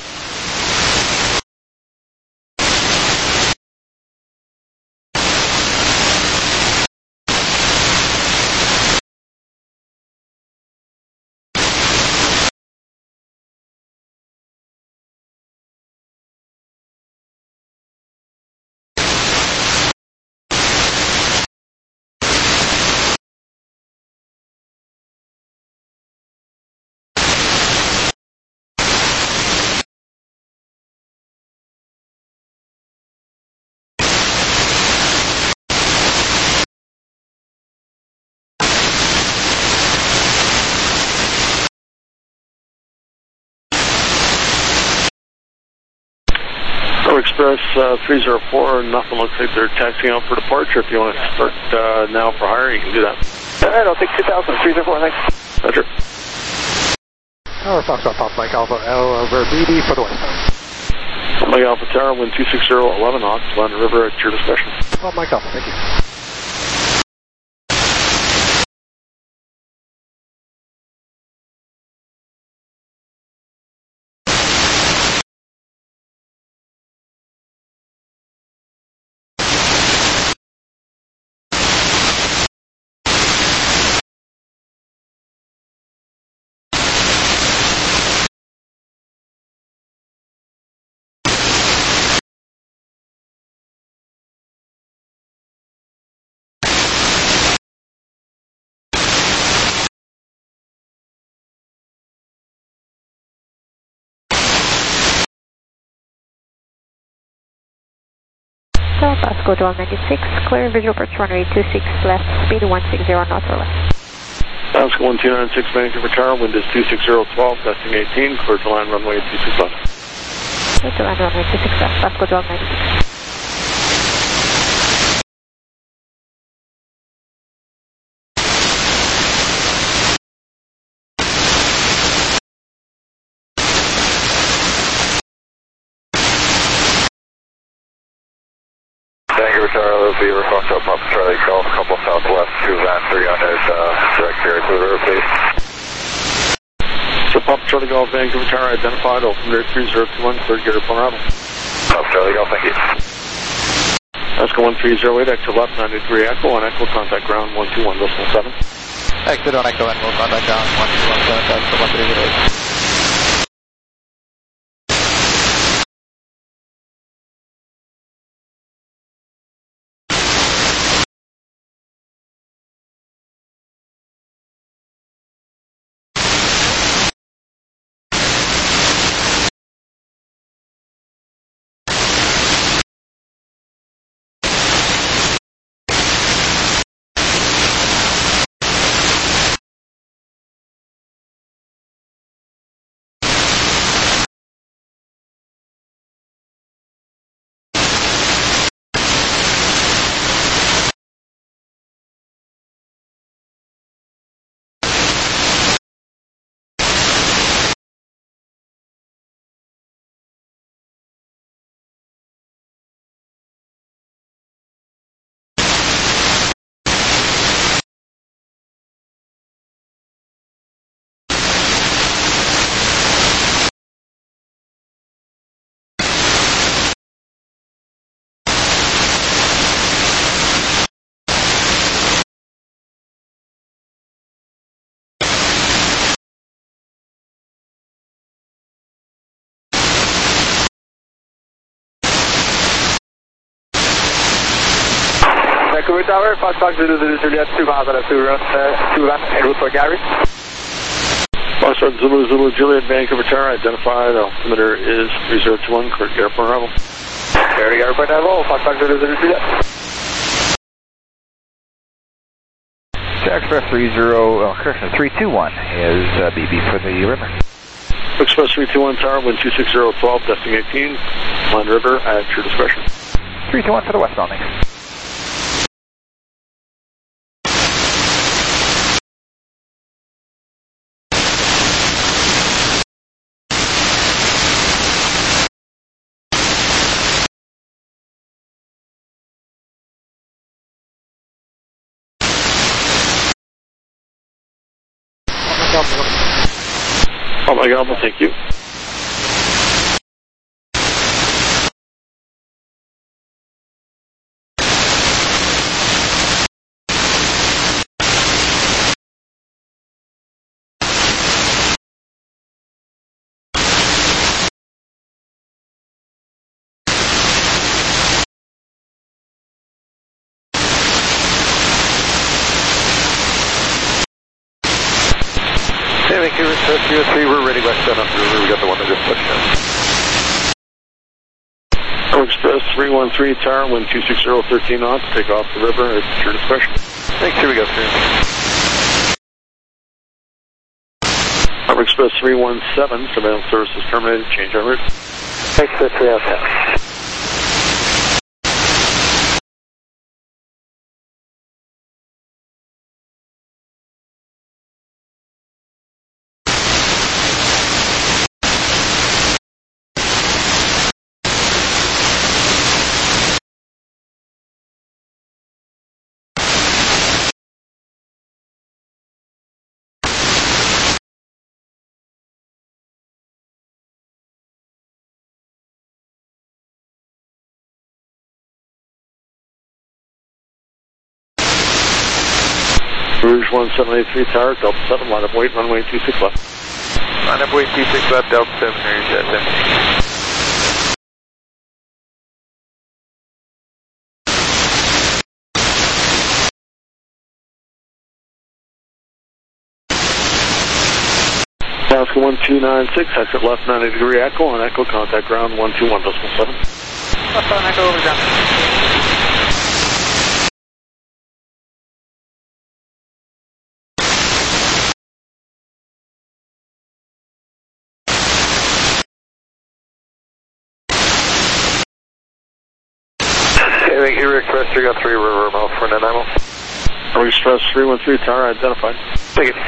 Express uh, three zero four, nothing looks like they're taxiing out for departure. If you want to start uh, now for hire, you can do that. Alright, I'll take two thousand, three zero four, thanks. Roger. Tower Foxtrot, Pop Mike Alpha, L over B D for the west. Pop Mike Alpha Tower, wind two six zero, eleven knots, land river at your discretion. Pop Mike Alpha, thank you. South Pasco twelve ninety-six, clear visual approach runway two six left, speed one six zero knots or less. Pasco one two nine six, Vancouver Tower, wind is two six zero, twelve, gusting eighteen, clear to line runway two six left. to land runway two six left, Vasco twelve ninety-six. Vancouver Charlie, Beaver, Foxtrot, Papa Charlie, Golf, couple southwest, two van, three hundred, uh, direct ferry to the river, please. So Papa Charlie Golf, Vancouver Tower identified, altimeter three zero two one, third gear upon arrival. Papa Charlie Golf, thank you. Oscar one three zero eight, exit left, ninety degree echo, on echo, contact ground one two one decimal seven. Exit on echo and we'll contact ground one two one seven, that's one three zero eight. Vancouver Tower, Foxtrot Zulu Zulu Juliet, two miles out of two run, uh, two van, en route for Gary. Foxtrot Zulu Zulu Juliet, Vancouver Tower identified, altimeter is three zero two one, correct gear upon arrival. Gary, airport arrival, Foxtrot Zulu Zulu Juliet. Express three zero, oh, correction, three two one is uh, B B for the river. Express three two one Tower, wind two six zero twelve, desting eighteen, land river at your discretion. three two one for the westbound, thanks. Oh my God, well, thank you. Hey, Vancouver, zero three, we're ready west down up the river. We got the one that just pushed in. Express three one three Tower, wind two six zero, thirteen knots, take off the river at your discretion. Thanks, here we go, sir. Harbor Express three one seven, surveillance services terminated, change en route. Express three oh seven. Rouge one seven eight three Tower, Delta seven, line up weight, runway two six left. Line up weight two six left, Delta seven, here's uh, seventeen. Alaska one two nine six, exit left ninety degree echo, on echo, contact ground one two one decimal seven. Left on echo, over ground. three Express three got three River mile for nine nine one. Express three one three tower identified. Thank you.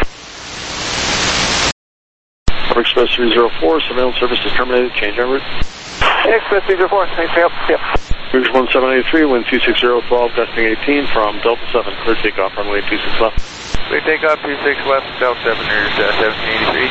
Express three zero four, surveillance service is terminated, change en route. Express three zero four, thanks for help. Yep. Rouge one seven eight three, wind two six zero, twelve, gusting eighteen from Delta seven, clear takeoff, runway two six left. Clear takeoff, two six left, Delta seven, there's uh, seventeen eighty-three.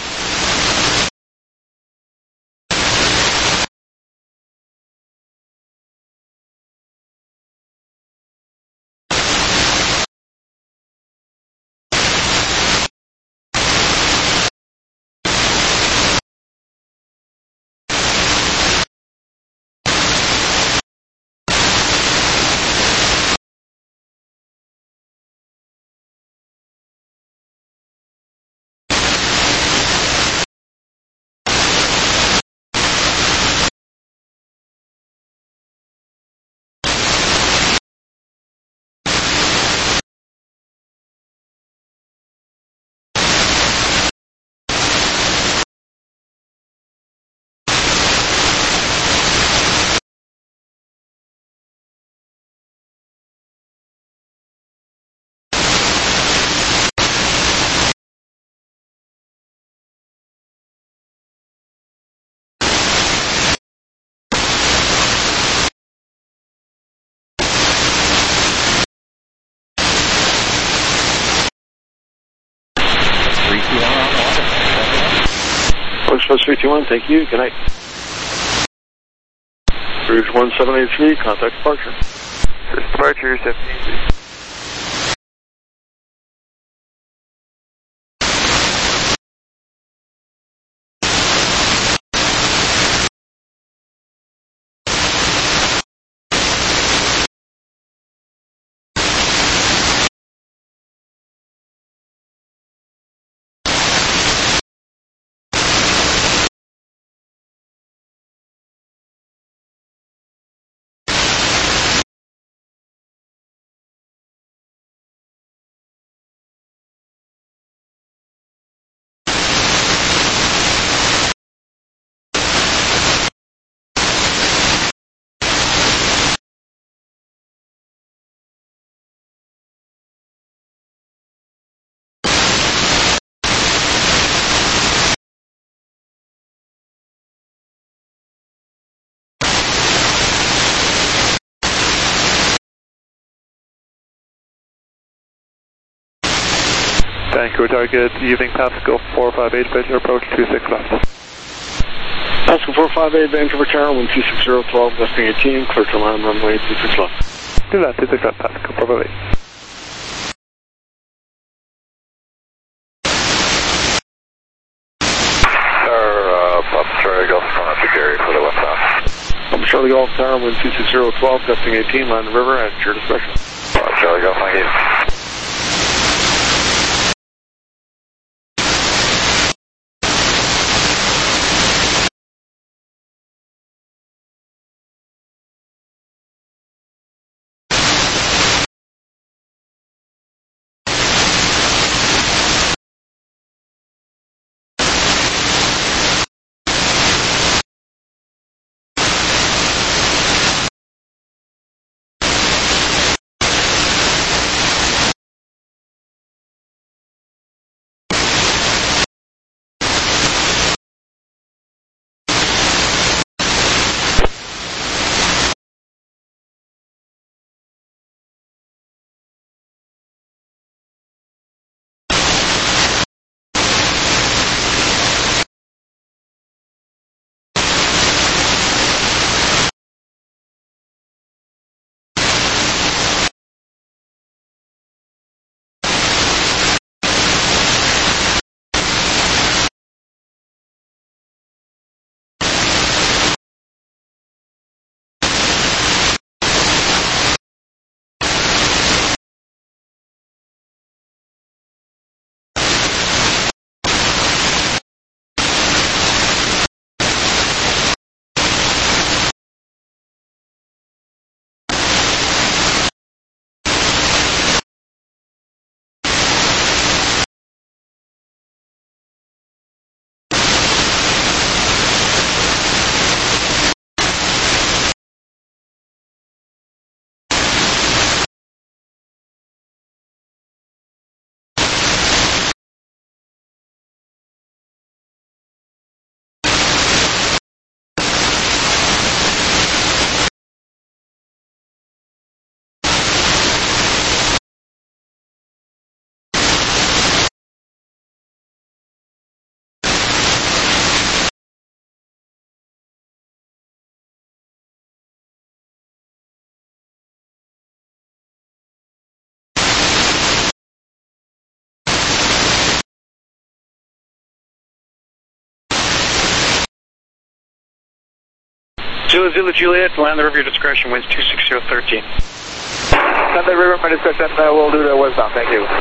Express three two one, thank you, good night. Rouge one seven eight three, contact departure. Departure seventeen eighty-three. Vancouver target, evening Pascal four five eight, Vector approach two six left. Pascal four five eight, Vancouver tower, wind two six zero, twelve, gusting eighteen, clear to land, runway two six left. Do that, two six left, Pascal four five eight. Charlie Golf Tower to Gary for the westbound. I'm Charlie Golf Tower, wind two six zero, twelve, gusting eighteen, land the river at your discretion. Uh, Charlie Golf, thank you. Zulu Zulu Juliet, land the river, your discretion, winds two six zero thirteen. Land the river, my discretion, uh, we'll do the westbound, thank you.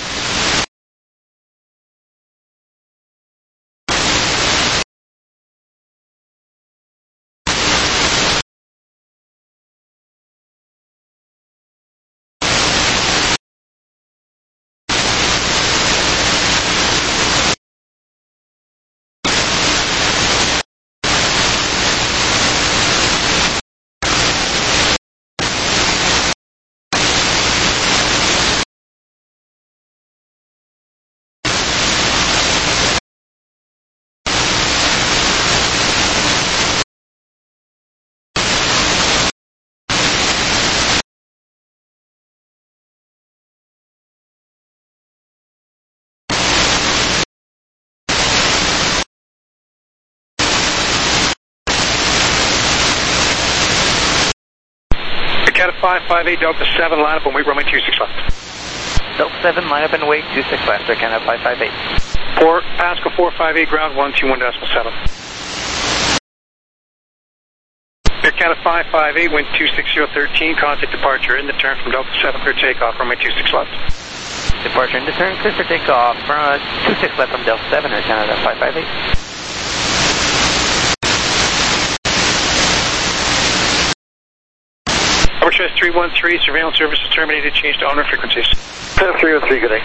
Cat five five eight Delta seven, line up and wait runway two six left. Delta seven, line up and wait two six left, Air Canada five five eight. four, Pascal four five eight, ground one two one decimal seven. Air Canada five five eight, wind two six zero thirteen, contact departure in the turn from Delta seven, clear takeoff, runway two six left. Departure in the turn, clear for takeoff, from two six left from Delta seven, Air Canada five five eight. Arbitrage three one three, surveillance services terminated, change to owner frequencies. three one three, good day.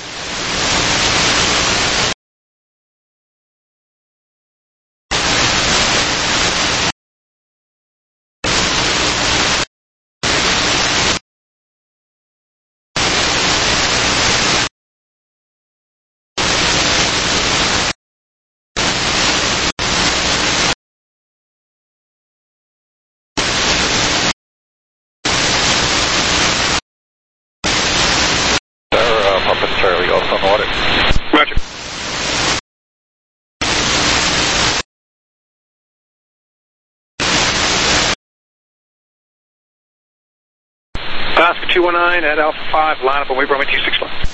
Charlie, also on the water. Roger. Alaska two one nine at Alpha five, line up and wait runway two six left.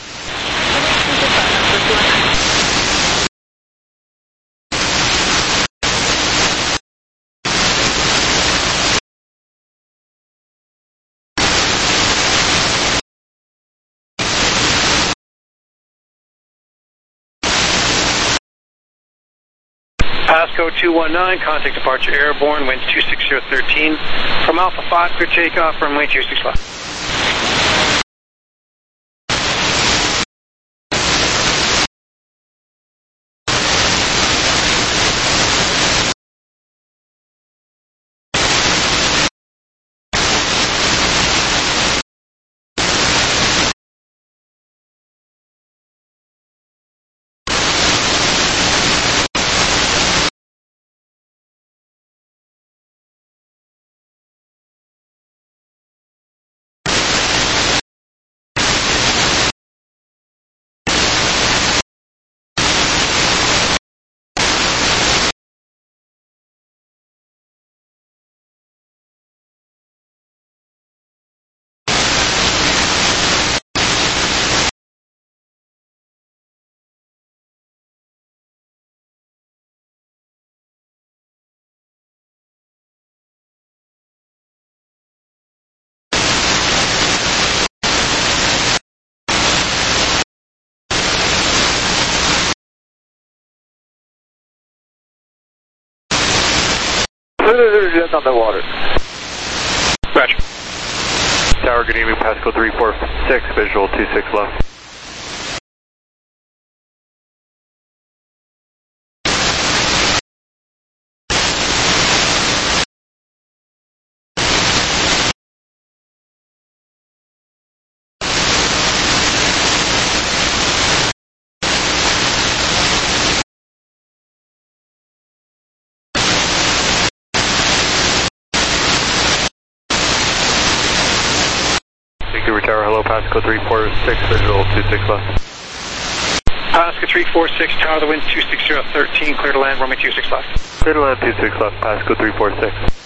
Pasco two one nine, contact departure airborne, winds two six zero thirteen. From Alpha five, clear takeoff, runway two six left. Jet on the water. Roger. Tower, good evening, Pascal three four six, visual two six left. Tower, hello, Pascal three four six, visual two six left. Pascal three four six, tower, the wind two six zero thirteen, clear to land, runway two six left. Clear to land two six left, Pascal three four six.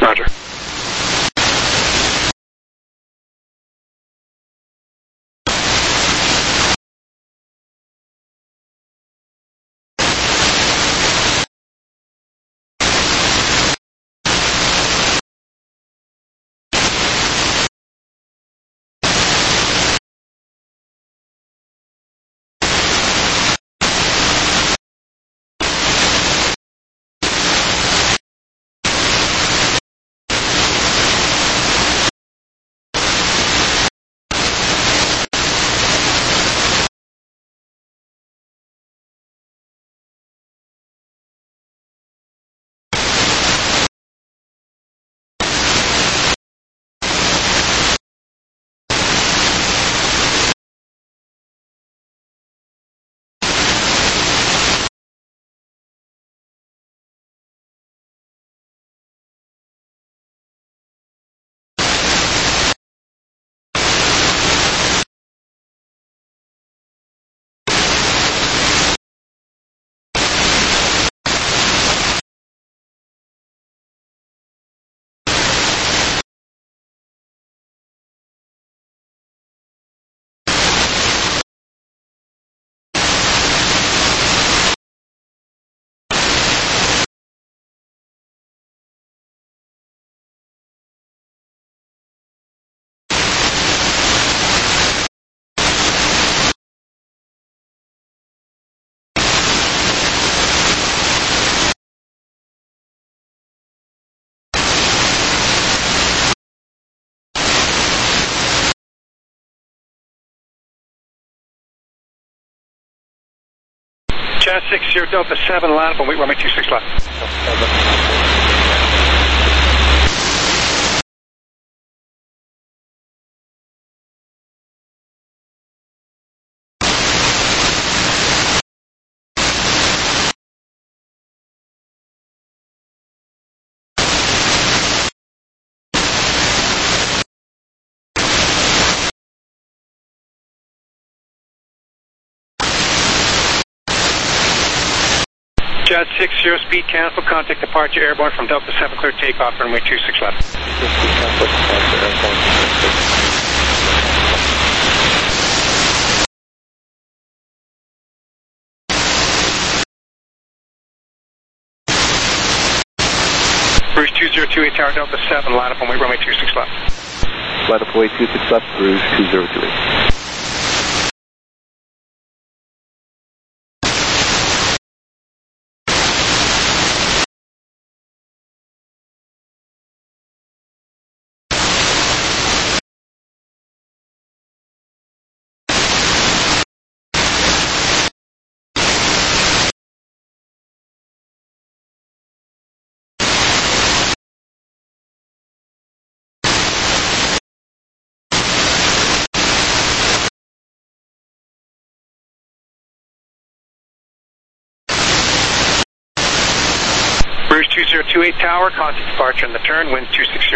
Roger. Jazz six zero Delta seven, line up on weight runway two six left. Jazz six zero, speed cancel, contact departure airborne from Delta seven, clear takeoff, runway two six left. Bruce two zero two eight, Tower Delta seven, line up on weight runway two six left. Line up weight two six left, Bruce two zero two eight. Bruce two zero two eight Tower, contact departure on the turn, wind two six zero.